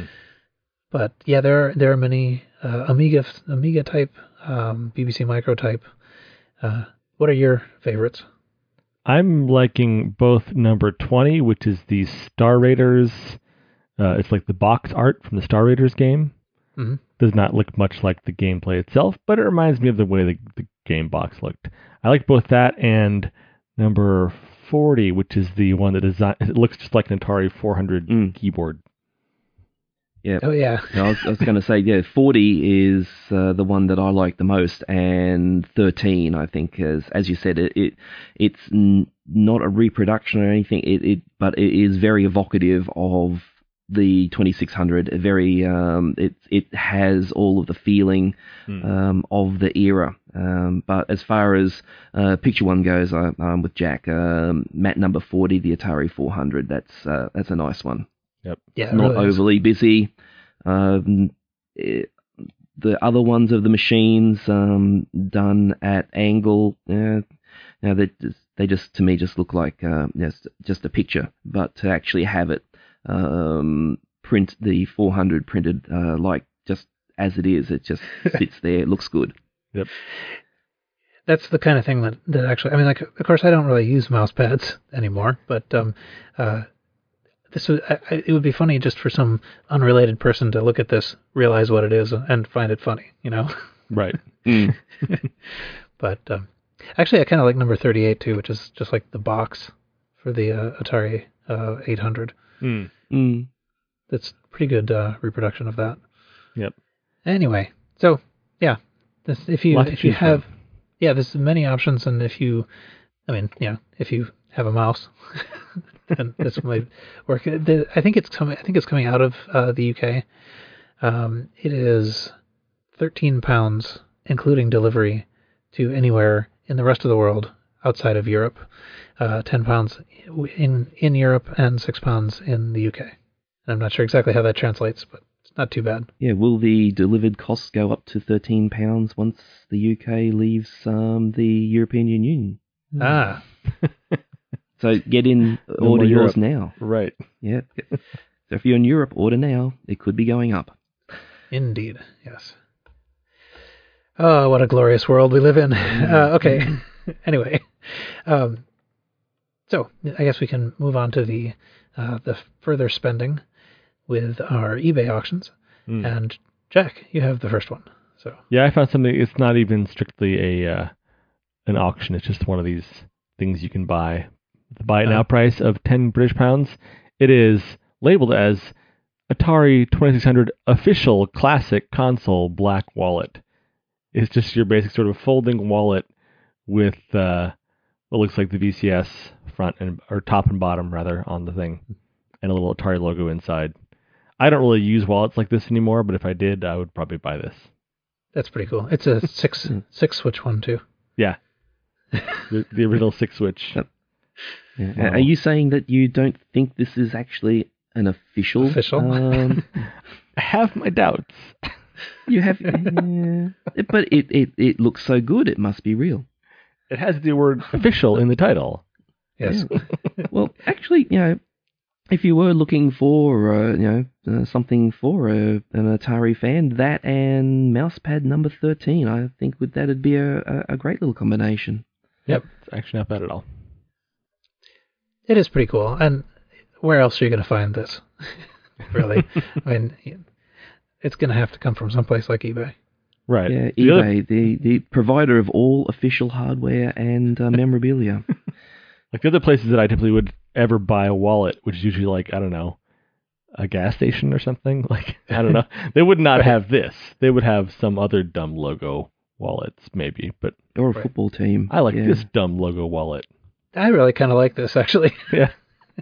But yeah, there are many Amiga type, BBC Micro type. What are your favorites? I'm liking both number 20, which is the Star Raiders. It's like the box art from the Star Raiders game. Mm-hmm. Does not look much like the gameplay itself, but it reminds me of the way the game box looked. I like both that and number 40, which is the one that it looks just like an Atari 400 keyboard. Yeah. Oh yeah. No, I was going to say, 40 is the one that I like the most, and 13, I think, as you said, it's not a reproduction or anything, but it is very evocative of the 2600. It has all of the feeling of the era. But as far as picture one goes, I'm with Jack. Mat number 40, the Atari 400. That's a nice one. Yep. Yeah. Not really is. overly busy. The other ones of the machines done at angle, they just to me just look like just a picture. But to actually have it print the 400 printed like just as it is, it just sits there. It looks good. Yep. That's the kind of thing that actually, I mean, like, of course, I don't really use mouse pads anymore, but it would be funny just for some unrelated person to look at this, realize what it is, and find it funny, you know? Right. But actually, I kind of like number 38 too, which is just like the box for the Atari 800. That's pretty good reproduction of that. Yep. Anyway, so yeah, if you have, there's many options, and if you have a mouse, then this might work. I think it's coming out of the UK. It is £13, including delivery to anywhere in the rest of the world outside of Europe. £10 in Europe and £6 in the UK. And I'm not sure exactly how that translates, but it's not too bad. Yeah, will the delivered costs go up to £13 once the UK leaves the European Union? Ah. So get in, order yours now. Right. Yeah. So if you're in Europe, order now. It could be going up. Indeed, yes. Oh, what a glorious world we live in. Okay. Anyway, so I guess we can move on to the further spending with our eBay auctions. And Jack, you have the first one. So yeah, I found something. It's not even strictly an auction. It's just one of these things you can buy. The buy it now price of £10 It is labeled as Atari 2600 official classic console black wallet. It's just your basic sort of folding wallet with what looks like the VCS front or top and bottom rather on the thing, and a little Atari logo inside. I don't really use wallets like this anymore, but if I did, I would probably buy this. that's pretty cool. It's a six switch one too. Yeah, the original 6-switch. Yeah. Are you saying that you don't think this is actually an official? I have my doubts. You have, but it looks so good. It must be real. It has the word official in the title. Yes. Yeah. Well, actually, if you were looking for, something for an Atari fan, that and mousepad number 13, I think that'd be a great little combination. Yep. It's actually not bad at all. It is pretty cool. And where else are you going to find this? Really? I mean, it's going to have to come from someplace like eBay. Right. Yeah, eBay, the provider of all official hardware and memorabilia. Like the other places that I typically would ever buy a wallet, which is usually like, I don't know, a gas station or something. Like, I don't know. They would not have this. They would have some other dumb logo wallets, maybe. But Or a football team. I like this dumb logo wallet. I really kind of like this, actually. Yeah.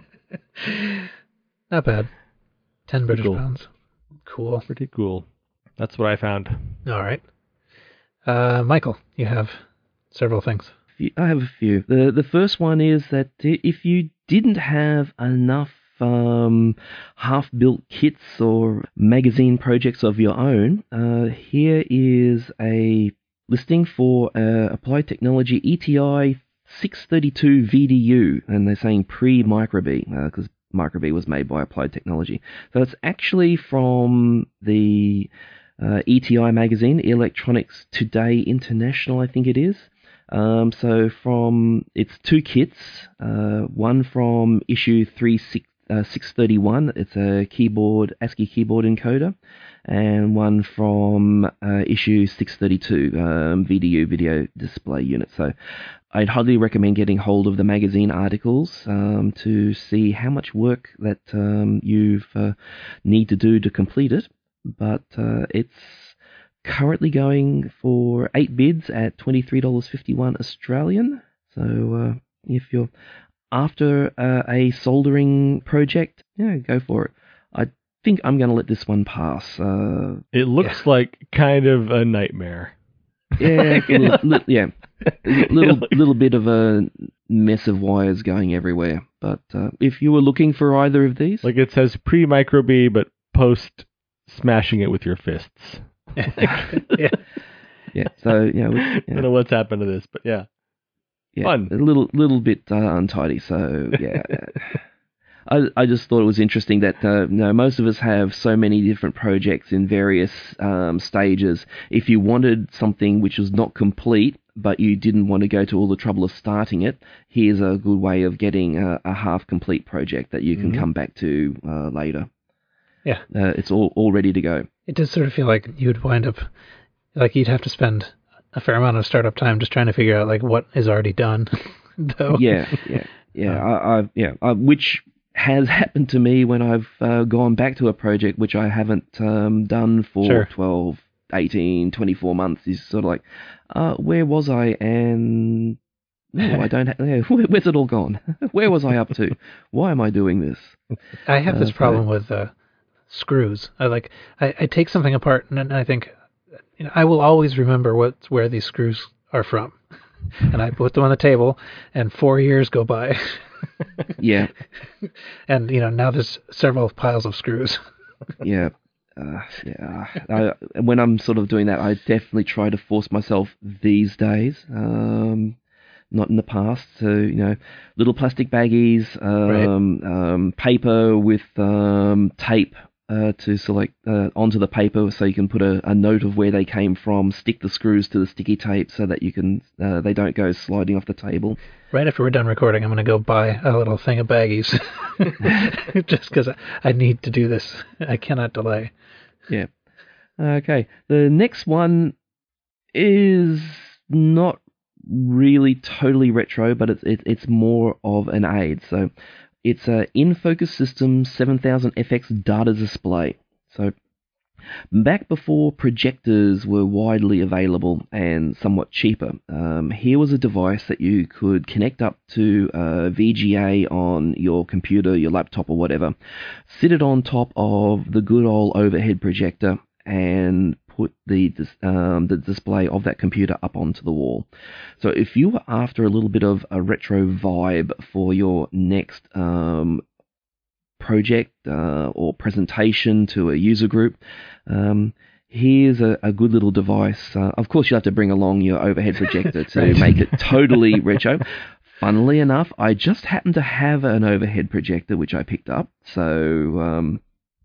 Not bad. 10 British cool. pounds. Cool. Pretty cool. That's what I found. All right. Michael, you have several things. I have a few. The first one is that if you didn't have enough half-built kits or magazine projects of your own, here is a listing for Applied Technology ETI 632 VDU, and they're saying pre-Microbee, because Microbee was made by Applied Technology. So it's actually from the ETI magazine, Electronics Today International, I think it is. So it's two kits, one from issue 631. It's a ASCII keyboard encoder, and one from issue 632, VDU, video display unit. So I'd highly recommend getting hold of the magazine articles to see how much work that you need to do to complete it. But it's currently going for 8 bids at $23.51 Australian. So if you're after a soldering project, go for it. I think I'm going to let this one pass. It looks like kind of a nightmare. Yeah, little bit of a mess of wires going everywhere. But if you were looking for either of these, like it says pre-micro B, but post smashing it with your fists. Yeah. Yeah. So I don't know what's happened to this, but yeah, fun. A little bit untidy. So yeah. I just thought it was interesting that most of us have so many different projects in various stages. If you wanted something which was not complete, but you didn't want to go to all the trouble of starting it, here's a good way of getting a half-complete project that you can come back to later. Yeah. It's all ready to go. It does sort of feel like you'd wind up, like you'd have to spend a fair amount of startup time just trying to figure out like what is already done. Though. Yeah. Which has happened to me when I've gone back to a project which I haven't done for 12, 18, 24 months. Is sort of like, where was I? And I don't. Where's it all gone? Where was I up to? Why am I doing this? I have this problem with screws. I take something apart and I think, I will always remember where these screws are from, and I put them on the table, and 4 years go by. Yeah. And now there's several piles of screws. Yeah. When I'm sort of doing that, I definitely try to force myself these days. Not in the past. So little plastic baggies, paper with tape to select onto the paper, so you can put a note of where they came from. Stick the screws to the sticky tape so that you can they don't go sliding off the table. Right after we're done recording, I'm going to go buy a little thing of baggies, just because I need to do this. I cannot delay. Yeah. Okay. The next one is not really totally retro, but it's more of an aid. So it's a InFocus System 7000 FX data display. So back before projectors were widely available and somewhat cheaper, here was a device that you could connect up to VGA on your computer, your laptop or whatever, sit it on top of the good old overhead projector, and put the display of that computer up onto the wall. So if you were after a little bit of a retro vibe for your next project or presentation to a user group, here's a good little device. Of course, you have to bring along your overhead projector to make it totally retro. Funnily enough, I just happen to have an overhead projector which I picked up. So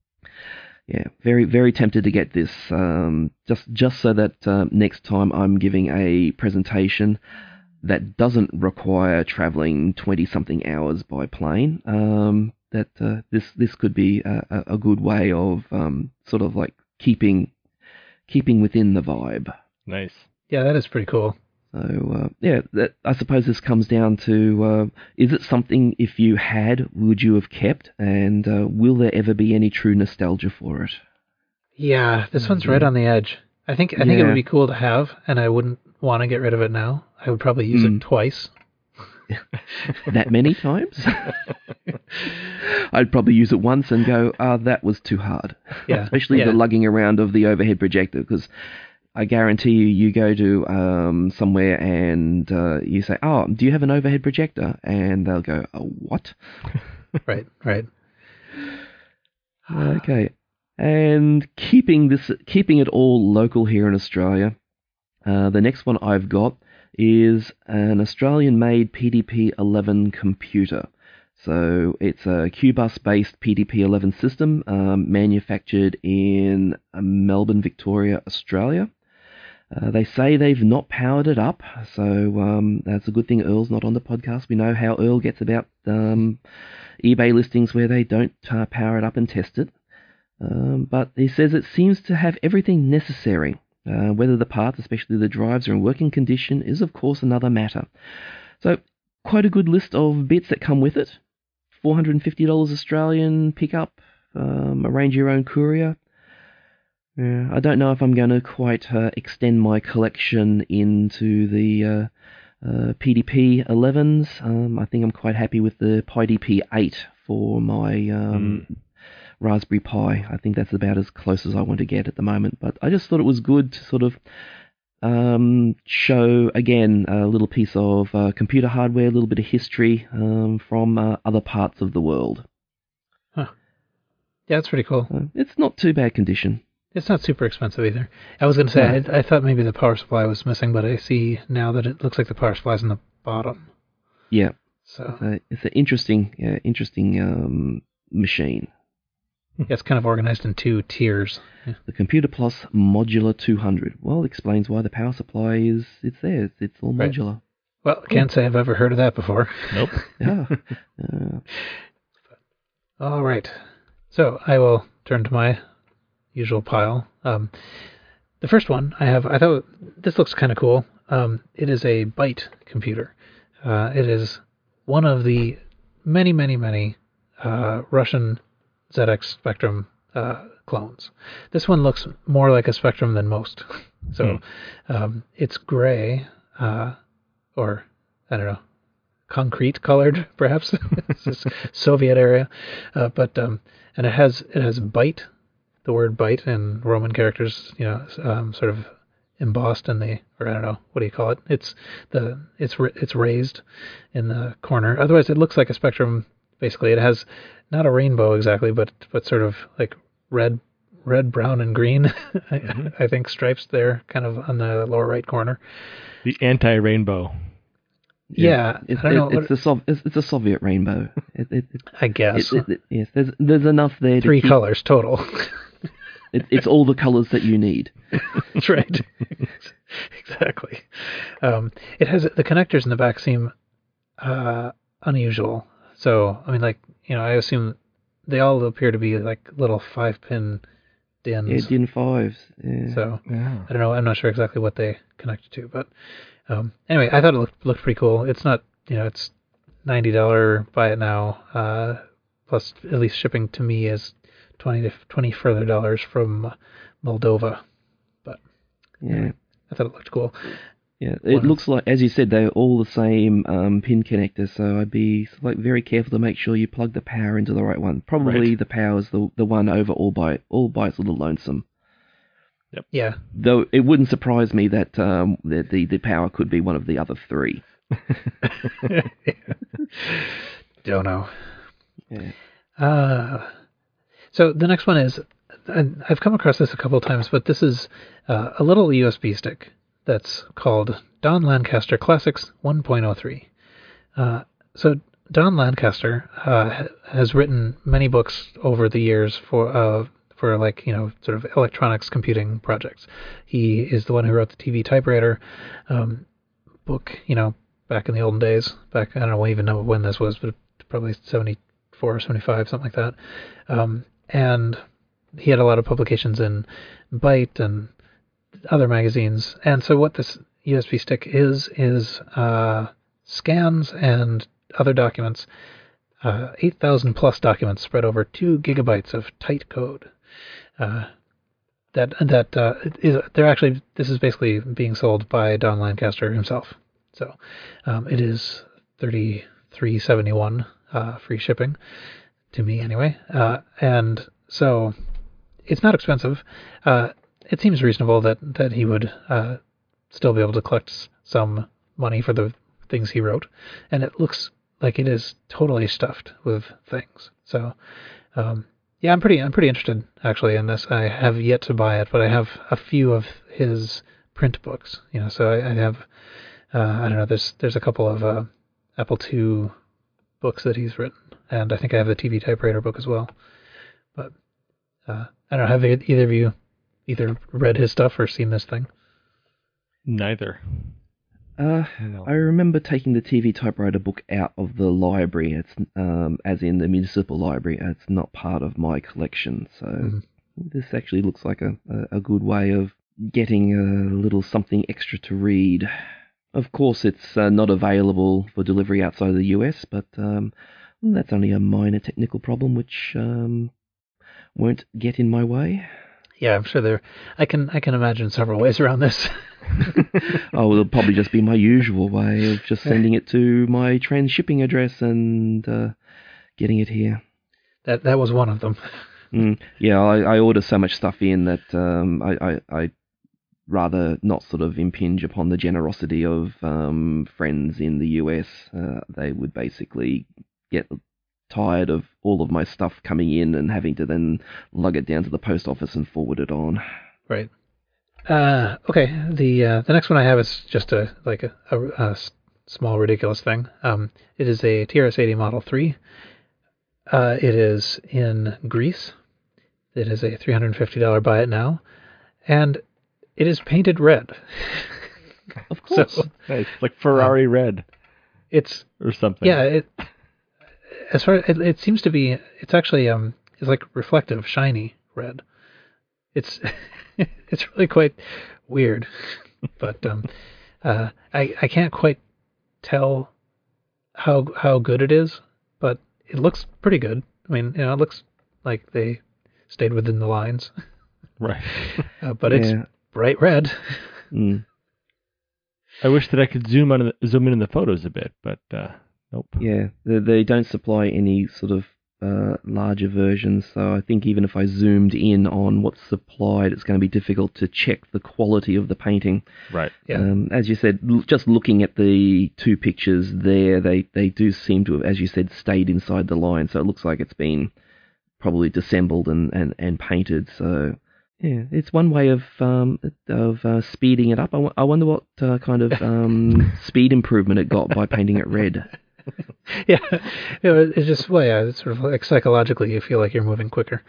very, very tempted to get this, just so that next time I'm giving a presentation that doesn't require traveling 20-something hours by plane, that this could be a good way of sort of like keeping within the vibe. Nice. Yeah, that is pretty cool. So I suppose this comes down to, is it something, if you had, would you have kept, and will there ever be any true nostalgia for it? Yeah, this one's right on the edge. I think it would be cool to have, and I wouldn't want to get rid of it now. I would probably use it twice. That many times? I'd probably use it once and go, that was too hard. Yeah. Especially the lugging around of the overhead projector, because I guarantee you go to somewhere and you say, "Oh, do you have an overhead projector?" And they'll go, "Oh, what?" Right. Okay. And keeping it all local here in Australia, the next one I've got is an Australian-made PDP-11 computer. So it's a QBus-based PDP-11 system manufactured in Melbourne, Victoria, Australia. They say they've not powered it up, so that's a good thing Earl's not on the podcast. We know how Earl gets about eBay listings where they don't power it up and test it. But he says it seems to have everything necessary. Whether the parts, especially the drives, are in working condition is, of course, another matter. So, quite a good list of bits that come with it. $450 Australian pickup, arrange your own courier. Yeah, I don't know if I'm going to quite extend my collection into the PDP 11s. I think I'm quite happy with the PyDP 8 for my Raspberry Pi. I think that's about as close as I want to get at the moment. But I just thought it was good to sort of show, again, a little piece of computer hardware, a little bit of history from other parts of the world. Huh. Yeah, that's pretty cool. It's not too bad condition. It's not super expensive either. I was going to say, I thought maybe the power supply was missing, but I see now that it looks like the power supply's in the bottom. Yeah. So it's an interesting machine. Yeah, it's kind of organized in two tiers. Yeah. The Computer Plus Modular 200. Well, explains why the power supply it's there. It's all modular. Well, I can't say I've ever heard of that before. Nope. Yeah. All right. So I will turn to my usual pile. The first one I thought this looks kind of cool. It is a Byte computer. It is one of the many, many, many Russian ZX Spectrum clones. This one looks more like a Spectrum than most. So it's gray, or I don't know, concrete colored, perhaps. It's this Soviet area, but and it has Byte, the word Byte in Roman characters, sort of embossed in the, or I don't know, what do you call it? It's raised in the corner. Otherwise, it looks like a Spectrum. Basically, it has not a rainbow exactly, but sort of like red, brown, and green. I think stripes there, kind of on the lower right corner. The anti-rainbow. Yeah, I don't know. It's a Soviet rainbow. I guess. Yes, there's enough there. Three colors total. It's all the colors that you need. That's right. Exactly. It has the connectors in the back seem unusual. So, I mean, I assume they all appear to be like little 5-pin DINs. Yeah, DIN 5s. Yeah. So, I don't know. I'm not sure exactly what they connect to, but anyway, I thought it looked pretty cool. It's not, it's $90 buy it now, plus at least shipping to me is $20 further dollars from Moldova. But yeah, I thought it looked cool. Yeah, it looks like, as you said, they're all the same pin connector, so I'd be very careful to make sure you plug the power into the right one. Probably the power is the one over All Byte. All Byte's a little lonesome. Yep. Yeah. Though it wouldn't surprise me that the power could be one of the other three. Don't know. Yeah. So the next one is, I've come across this a couple of times, but this is a little USB stick that's called Don Lancaster Classics 1.03. So Don Lancaster has written many books over the years for sort of electronics computing projects. He is the one who wrote the TV typewriter book, back in the olden days. I don't even know when this was, but probably 74 or 75, something like that. And he had a lot of publications in Byte and other magazines. And so what this USB stick is scans and other documents, 8,000 plus documents spread over 2 gigabytes of tight code. This is basically being sold by Don Lancaster himself. So it is $33.71 free shipping to me anyway. And so it's not expensive. It seems reasonable that he would still be able to collect some money for the things he wrote, and it looks like it is totally stuffed with things. So, yeah, I'm pretty interested actually in this. I have yet to buy it, but I have a few of his print books. So I have I don't know. There's a couple of Apple II books that he's written, and I think I have the TV typewriter book as well. But I don't know. Have either of you either read his stuff or seen this thing? Neither. I remember taking the TV typewriter book out of the library. It's as in the municipal library. It's not part of my collection. So this actually looks like a good way of getting a little something extra to read. Of course, it's not available for delivery outside of the US, but that's only a minor technical problem which won't get in my way. Yeah, I'm sure I can imagine several ways around this. Oh, it'll probably just be my usual way of just sending it to my trans-shipping address and getting it here. That was one of them. Yeah, I order so much stuff in that I rather not sort of impinge upon the generosity of friends in the US. They would basically get tired of all of my stuff coming in and having to then lug it down to the post office and forward it on. Right. Okay. The next one I have is just a small ridiculous thing. It is a TRS-80 Model 3. It is in Greece. It is a $350 buy it now, and it is painted red. Of course. So, Nice. Like Ferrari red it's or something. yeah. It seems to be. It's actually it's like reflective, shiny red. It's it's really quite weird, but I can't quite tell how good it is, but it looks pretty good. I mean, it looks like they stayed within the lines. Right. But it's bright red. I wish that I could zoom in the photos a bit, but nope. Yeah, they don't supply any sort of larger versions, so I think even if I zoomed in on what's supplied, it's going to be difficult to check the quality of the painting. Right. Yeah. As you said, just looking at the two pictures there, they do seem to have, as you said, stayed inside the line, so it looks like it's been probably disassembled and painted. So yeah, it's one way of speeding it up. I wonder what kind of speed improvement it got by painting it red. Yeah, it's just it's sort of like psychologically you feel like you're moving quicker.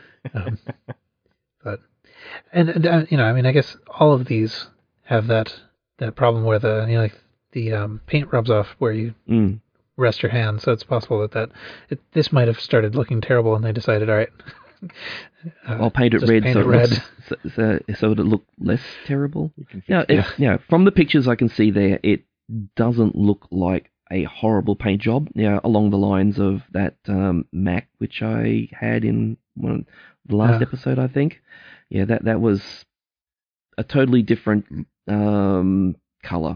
But I mean, I guess all of these have that problem where the paint rubs off where you rest your hand. So it's possible this might have started looking terrible, and they decided, all right, I'll paint it red, so it'll look less terrible. From the pictures I can see there, it doesn't look like a horrible paint job. Along the lines of that Mac, which I had in the last episode, I think. Yeah, that was a totally different color.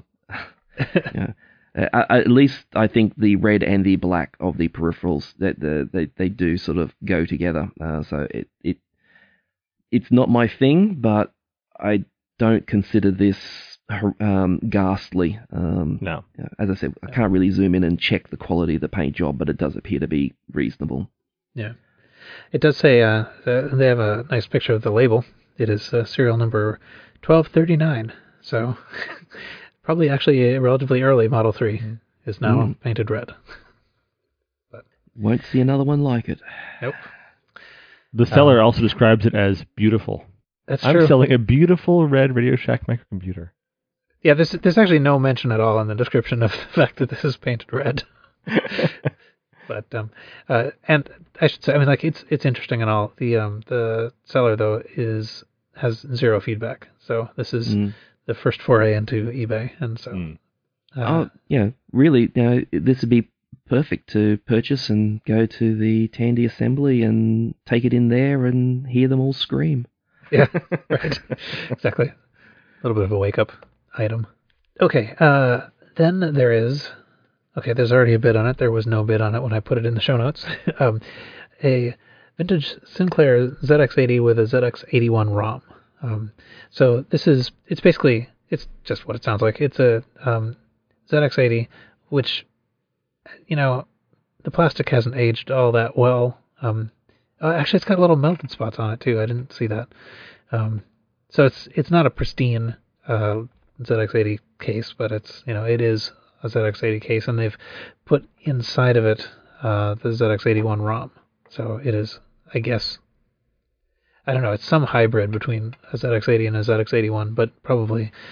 At least I think the red and the black of the peripherals that they do sort of go together. So it's not my thing, but I don't consider this ghastly. No. As I said, I can't really zoom in and check the quality of the paint job, but it does appear to be reasonable. Yeah. It does say they have a nice picture of the label. It is serial number 1239. So probably actually a relatively early Model 3 is now painted red. But won't see another one like it. Nope. The seller also describes it as beautiful. That's true. I'm selling a beautiful red Radio Shack microcomputer. Yeah, there's actually no mention at all in the description of the fact that this is painted red. But and I should say, I mean, like it's interesting and all. The seller though has zero feedback, so this is the first foray into eBay, and so. Really? This would be perfect to purchase and go to the Tandy assembly and take it in there and hear them all scream. Yeah, right. Exactly. A little bit of a wake-up item. Okay, then there's already a bid on it. There was no bid on it when I put it in the show notes. A vintage Sinclair ZX80 with a ZX81 ROM. So it's just what it sounds like. It's a ZX80, which, the plastic hasn't aged all that well. Actually, it's got little melted spots on it too. I didn't see that. So it's not a pristine ZX80 case, but it is a ZX80 case, and they've put inside of it the ZX81 ROM. So it is, I guess, I don't know, it's some hybrid between a ZX80 and a ZX81, but probably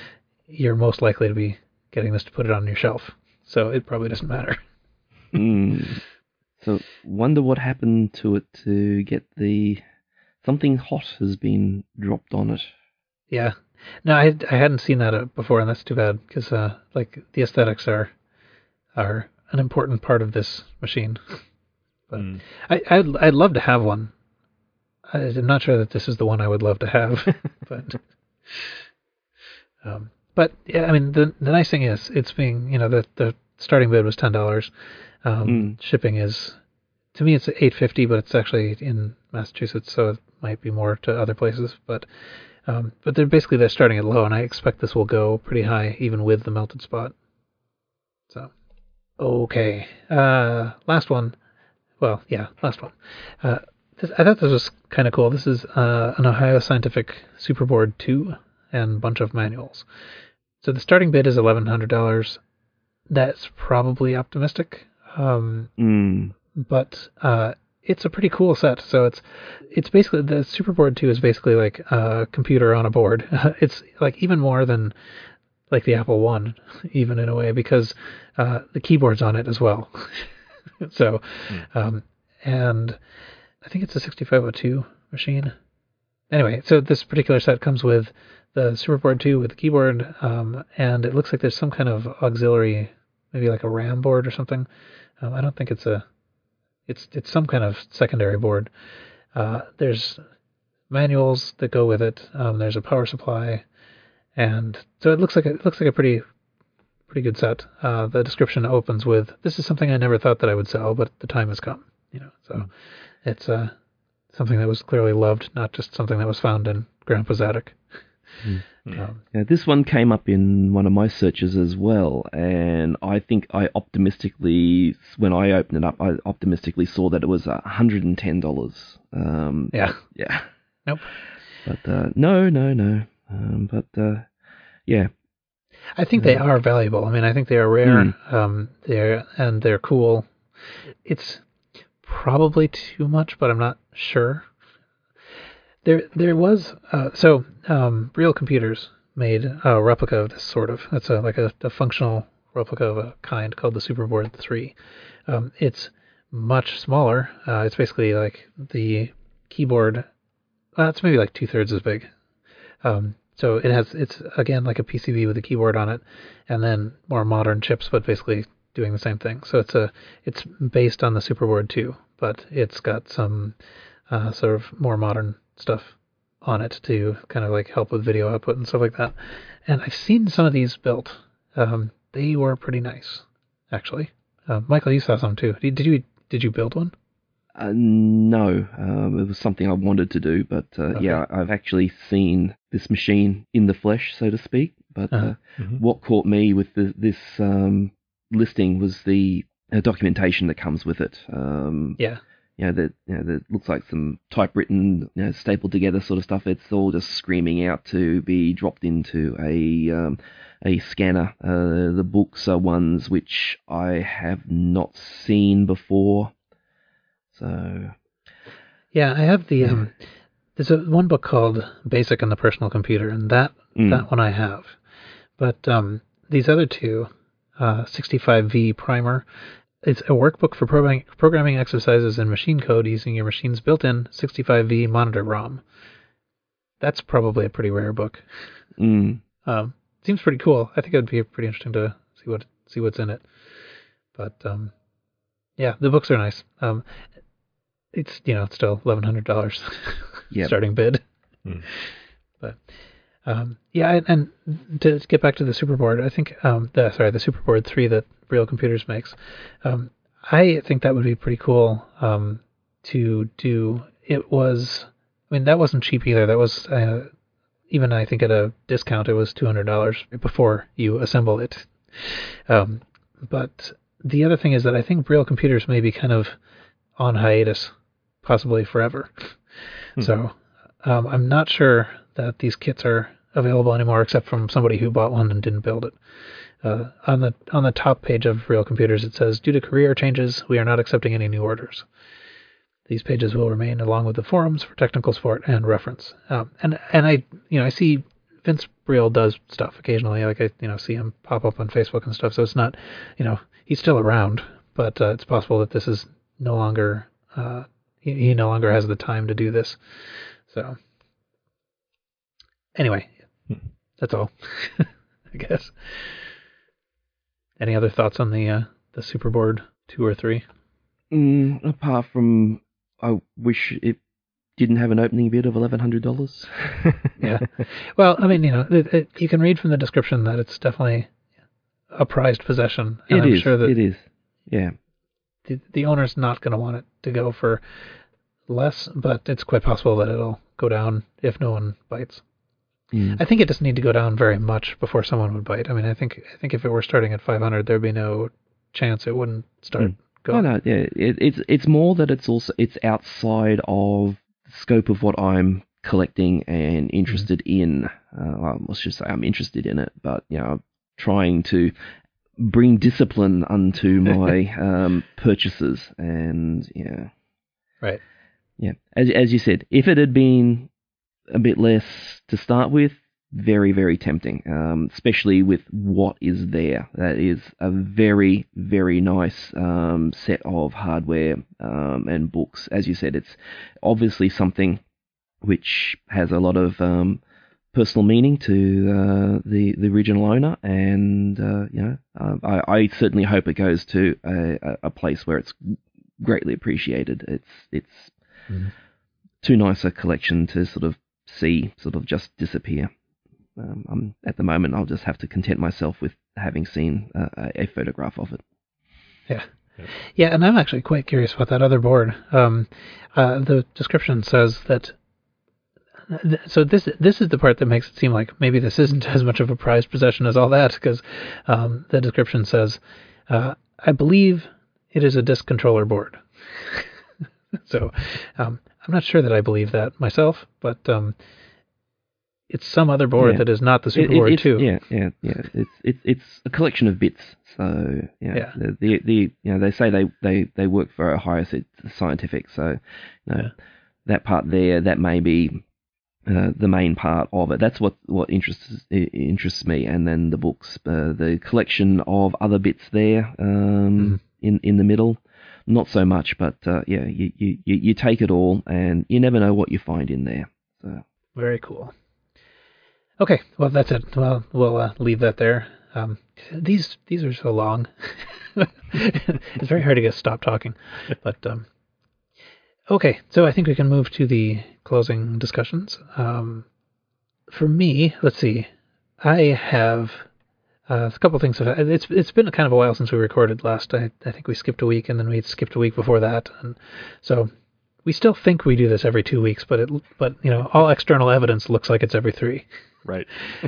you're most likely to be getting this to put it on your shelf. So it probably doesn't matter. So wonder what happened to it to get something hot has been dropped on it. Yeah. No, I hadn't seen that before, and that's too bad because like the aesthetics are an important part of this machine. But I'd love to have one. I'm not sure that this is the one I would love to have, but yeah, I mean the nice thing is it's being the starting bid was $10. Shipping is, to me, it's $8.50, but it's actually in Massachusetts, so it might be more to other places. But they're starting at low, and I expect this will go pretty high even with the melted spot. So, okay, last one. Well, yeah, last one. I thought this was kind of cool. This is an Ohio Scientific Superboard 2 and bunch of manuals. So the starting bid is $1,100. That's probably optimistic. But it's a pretty cool set. So it's basically, the Superboard 2 is basically like a computer on a board. It's like even more than like the Apple One, even in a way, because the keyboard's on it as well. So, and I think it's a 6502 machine. Anyway, so this particular set comes with the Superboard 2 with the keyboard, and it looks like there's some kind of auxiliary, maybe like a RAM board or something. I don't think it's some kind of secondary board. There's manuals that go with it. There's a power supply, and so it looks like a pretty good set. The description opens with, "This is something I never thought that I would sell, but the time has come." So it's something that was clearly loved, not just something that was found in Grandpa's attic. This one came up in one of my searches as well, and I think when I opened it up, I optimistically saw that it was $110. Yeah. Nope. But no. Yeah. I think they are valuable. I mean, I think they are rare. They're cool. It's probably too much, but I'm not sure. There was Real Computers made a replica of this sort of. It's like a functional replica of a kind called the Superboard 3. It's much smaller. It's basically like the keyboard. It's maybe like 2/3 as big. So it's again like a PCB with a keyboard on it, and then more modern chips, but basically doing the same thing. So it's based on the Superboard 2, but it's got some sort of more modern stuff on it to kind of like help with video output and stuff like that. And I've seen some of these built. They were pretty nice, actually. Michael, you saw some too. Did you build one? No, it was something I wanted to do, but Okay. yeah, I've actually seen this machine in the flesh, so to speak. But what caught me with this listing was the documentation that comes with it. Yeah. That looks like some typewritten, stapled together sort of stuff. It's all just screaming out to be dropped into a scanner. The books are ones which I have not seen before. So, yeah, I have the there's one book called Basic on the Personal Computer, and that one I have. But these other two, 65V Primer, it's a workbook for programming exercises in machine code using your machine's built-in 65V monitor ROM. That's probably a pretty rare book. Seems pretty cool. I think it would be pretty interesting to see what's in it. But yeah, the books are nice. It's still $1,100 starting bid. But yeah, and to get back to the Superboard, I think the Superboard 3 that Real Computers makes, I think that would be pretty cool to do. It was, I mean, that wasn't cheap either. That was even I think at a discount it was $200 before you assemble it. But the other thing is that I think Real Computers may be kind of on hiatus, possibly forever. So I'm not sure that these kits are available anymore, except from somebody who bought one and didn't build it. On the top page of Real Computers, it says, "Due to career changes, we are not accepting any new orders. These pages will remain along with the forums for technical support and reference." And I see Vince Brill does stuff occasionally. Like I see him pop up on Facebook and stuff. So it's not, he's still around, but it's possible that this is no longer. He no longer has the time to do this. So anyway, that's all. I guess. Any other thoughts on the Superboard 2 or 3? Apart from, I wish it didn't have an opening bid of $1,100. Yeah. Well, I mean, you can read from the description that it's definitely a prized possession. And I'm sure that it is. Yeah. The owner's not going to want it to go for less, but it's quite possible that it'll go down if no one bites. I think it doesn't need to go down very much before someone would bite. I mean, I think if it were starting at 500, there'd be no chance it wouldn't start going. No, yeah. It's more that it's outside of the scope of what I'm collecting and interested in. Well, let's just say I'm interested in it, but trying to bring discipline unto my purchases, and right. Yeah, as you said, if it had been a bit less to start with, very, very tempting, especially with what is there. That is a very, very nice set of hardware and books. As you said, it's obviously something which has a lot of personal meaning to the original owner, and I certainly hope it goes to a place where it's greatly appreciated. It's too nice a collection to sort of see sort of just disappear. At the moment, I'll just have to content myself with having seen a photograph of it. Yeah, and I'm actually quite curious about that other board. The description says that. So this is the part that makes it seem like maybe this isn't as much of a prized possession as all that, because the description says, "I believe it is a disc controller board." So I'm not sure that I believe that myself, but it's some other board that is not the Superboard 2. Yeah. It's a collection of bits. So they say they work for Ohio Scientific. So that part there, that may be the main part of it. That's what interests me. And then the books, the collection of other bits there in the middle. Not so much, but you take it all, and you never know what you find in there. So very cool. Okay, well that's it. Well, we'll leave that there. These are so long. It's very hard to stop talking. But okay, so I think we can move to the closing discussions. For me, let's see. I have. A couple of things. It's been kind of a while since we recorded last. I think we skipped a week, and then we skipped a week before that, and so we still think we do this every 2 weeks, but all external evidence looks like it's every 3. Right.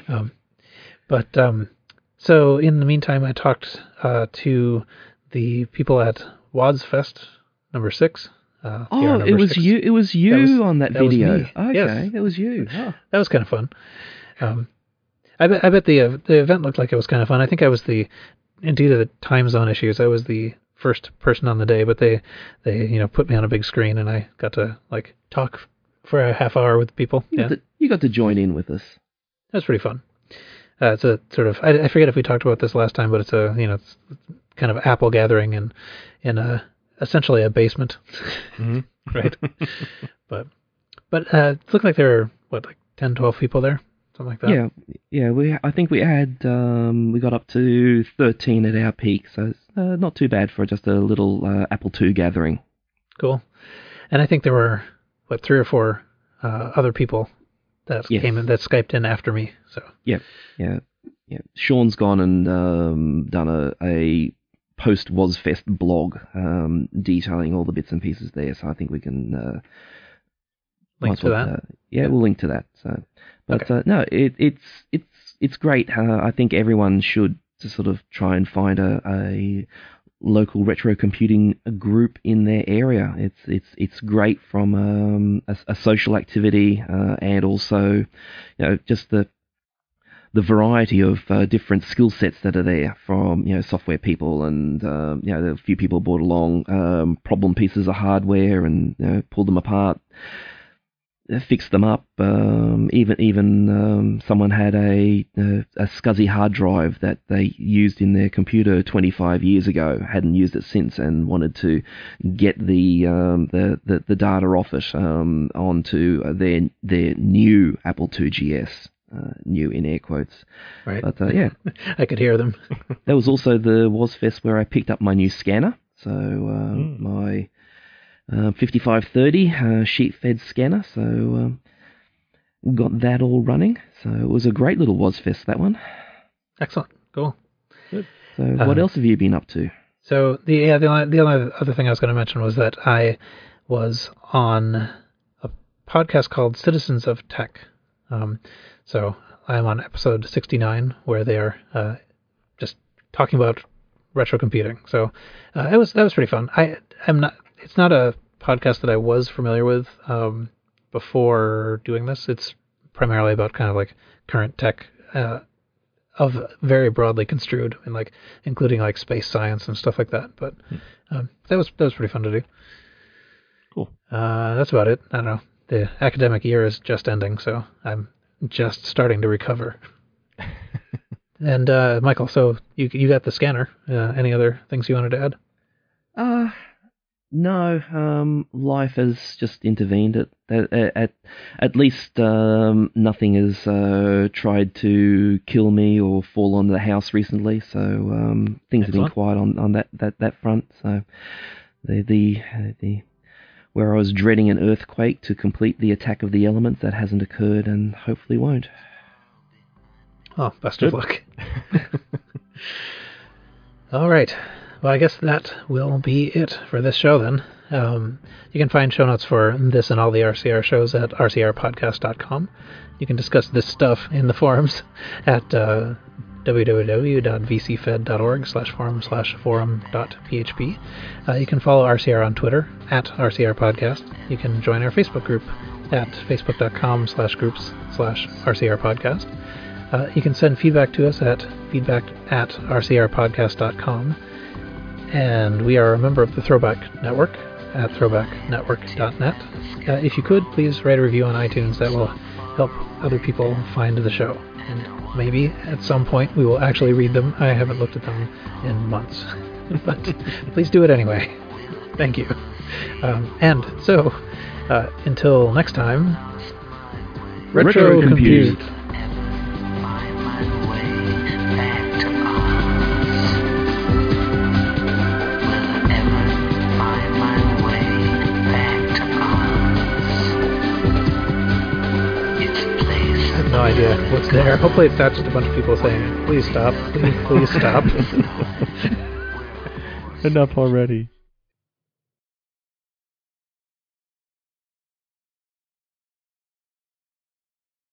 So in the meantime, I talked to the people at WADSfest number 6. It was 6. It was you on that video. Was me. Okay, yes. It was you. Oh. That was kind of fun. I bet the event looked like it was kind of fun. I think I was due to the time zone issues, I was the first person on the day, but they put me on a big screen, and I got to talk for a half hour with people. You got to join in with us. That's pretty fun. It's a sort of, I forget if we talked about this last time, but it's it's kind of apple gathering in essentially a basement, right? But it looked like there were 10, 12 people there. Something like that. Yeah. I think we had we got up to 13 at our peak, so it's not too bad for just a little Apple II gathering. Cool. And I think there were 3 or 4 other people that came in, that Skyped in after me. So yeah. Sean's gone and done a post WASFest blog detailing all the bits and pieces there. So I think we can link to that. We'll link to that. So. But no, it's great. I think everyone should sort of try and find a local retro computing group in their area. It's great from a social activity and also just the variety of different skill sets that are there from software people, and a few people brought along problem pieces of hardware and pulled them apart. fixed them up. Even someone had a SCSI hard drive that they used in their computer 25 years ago, hadn't used it since, and wanted to get the data off it onto their new Apple IIgs. New in air quotes. Right. But yeah. I could hear them. That was also the WozFest where I picked up my new scanner. So my 5530 sheet-fed scanner. So got that all running. So it was a great little WozFest, that one. Excellent. Cool. Good. So what else have you been up to? So the only other thing I was going to mention was that I was on a podcast called Citizens of Tech. So I'm on episode 69, where they are just talking about retro computing. So that was pretty fun. It's not a podcast that I was familiar with before doing this. It's primarily about kind of like current tech of very broadly construed, and like including like space science and stuff like that. But that was pretty fun to do. Cool. That's about it. I don't know. The academic year is just ending, so I'm just starting to recover. And Michael, so you got the scanner. Any other things you wanted to add? No. Life has just intervened. At least nothing has tried to kill me or fall on the house recently. So things have been quiet on that front. So the where I was dreading an earthquake to complete the attack of the elements, that hasn't occurred and hopefully won't. Oh, best of luck. All right. Well, I guess that will be it for this show then. You can find show notes for this and all the RCR shows at rcrpodcast.com. You can discuss this stuff in the forums at www.vcfed.org/forum/forum.php. You can follow RCR on Twitter at RCR Podcast. You can join our Facebook group at facebook.com/groups/RCR Podcast. You can send feedback to us at feedback@rcrpodcast.com. And we are a member of the Throwback Network at throwbacknetwork.net. If you could, please write a review on iTunes. That will help other people find the show. And maybe at some point we will actually read them. I haven't looked at them in months. But please do it anyway. Thank you. And so, until next time, Retro Compute. No idea what's there. Hopefully it's not just a bunch of people saying, please stop, please stop. Enough already.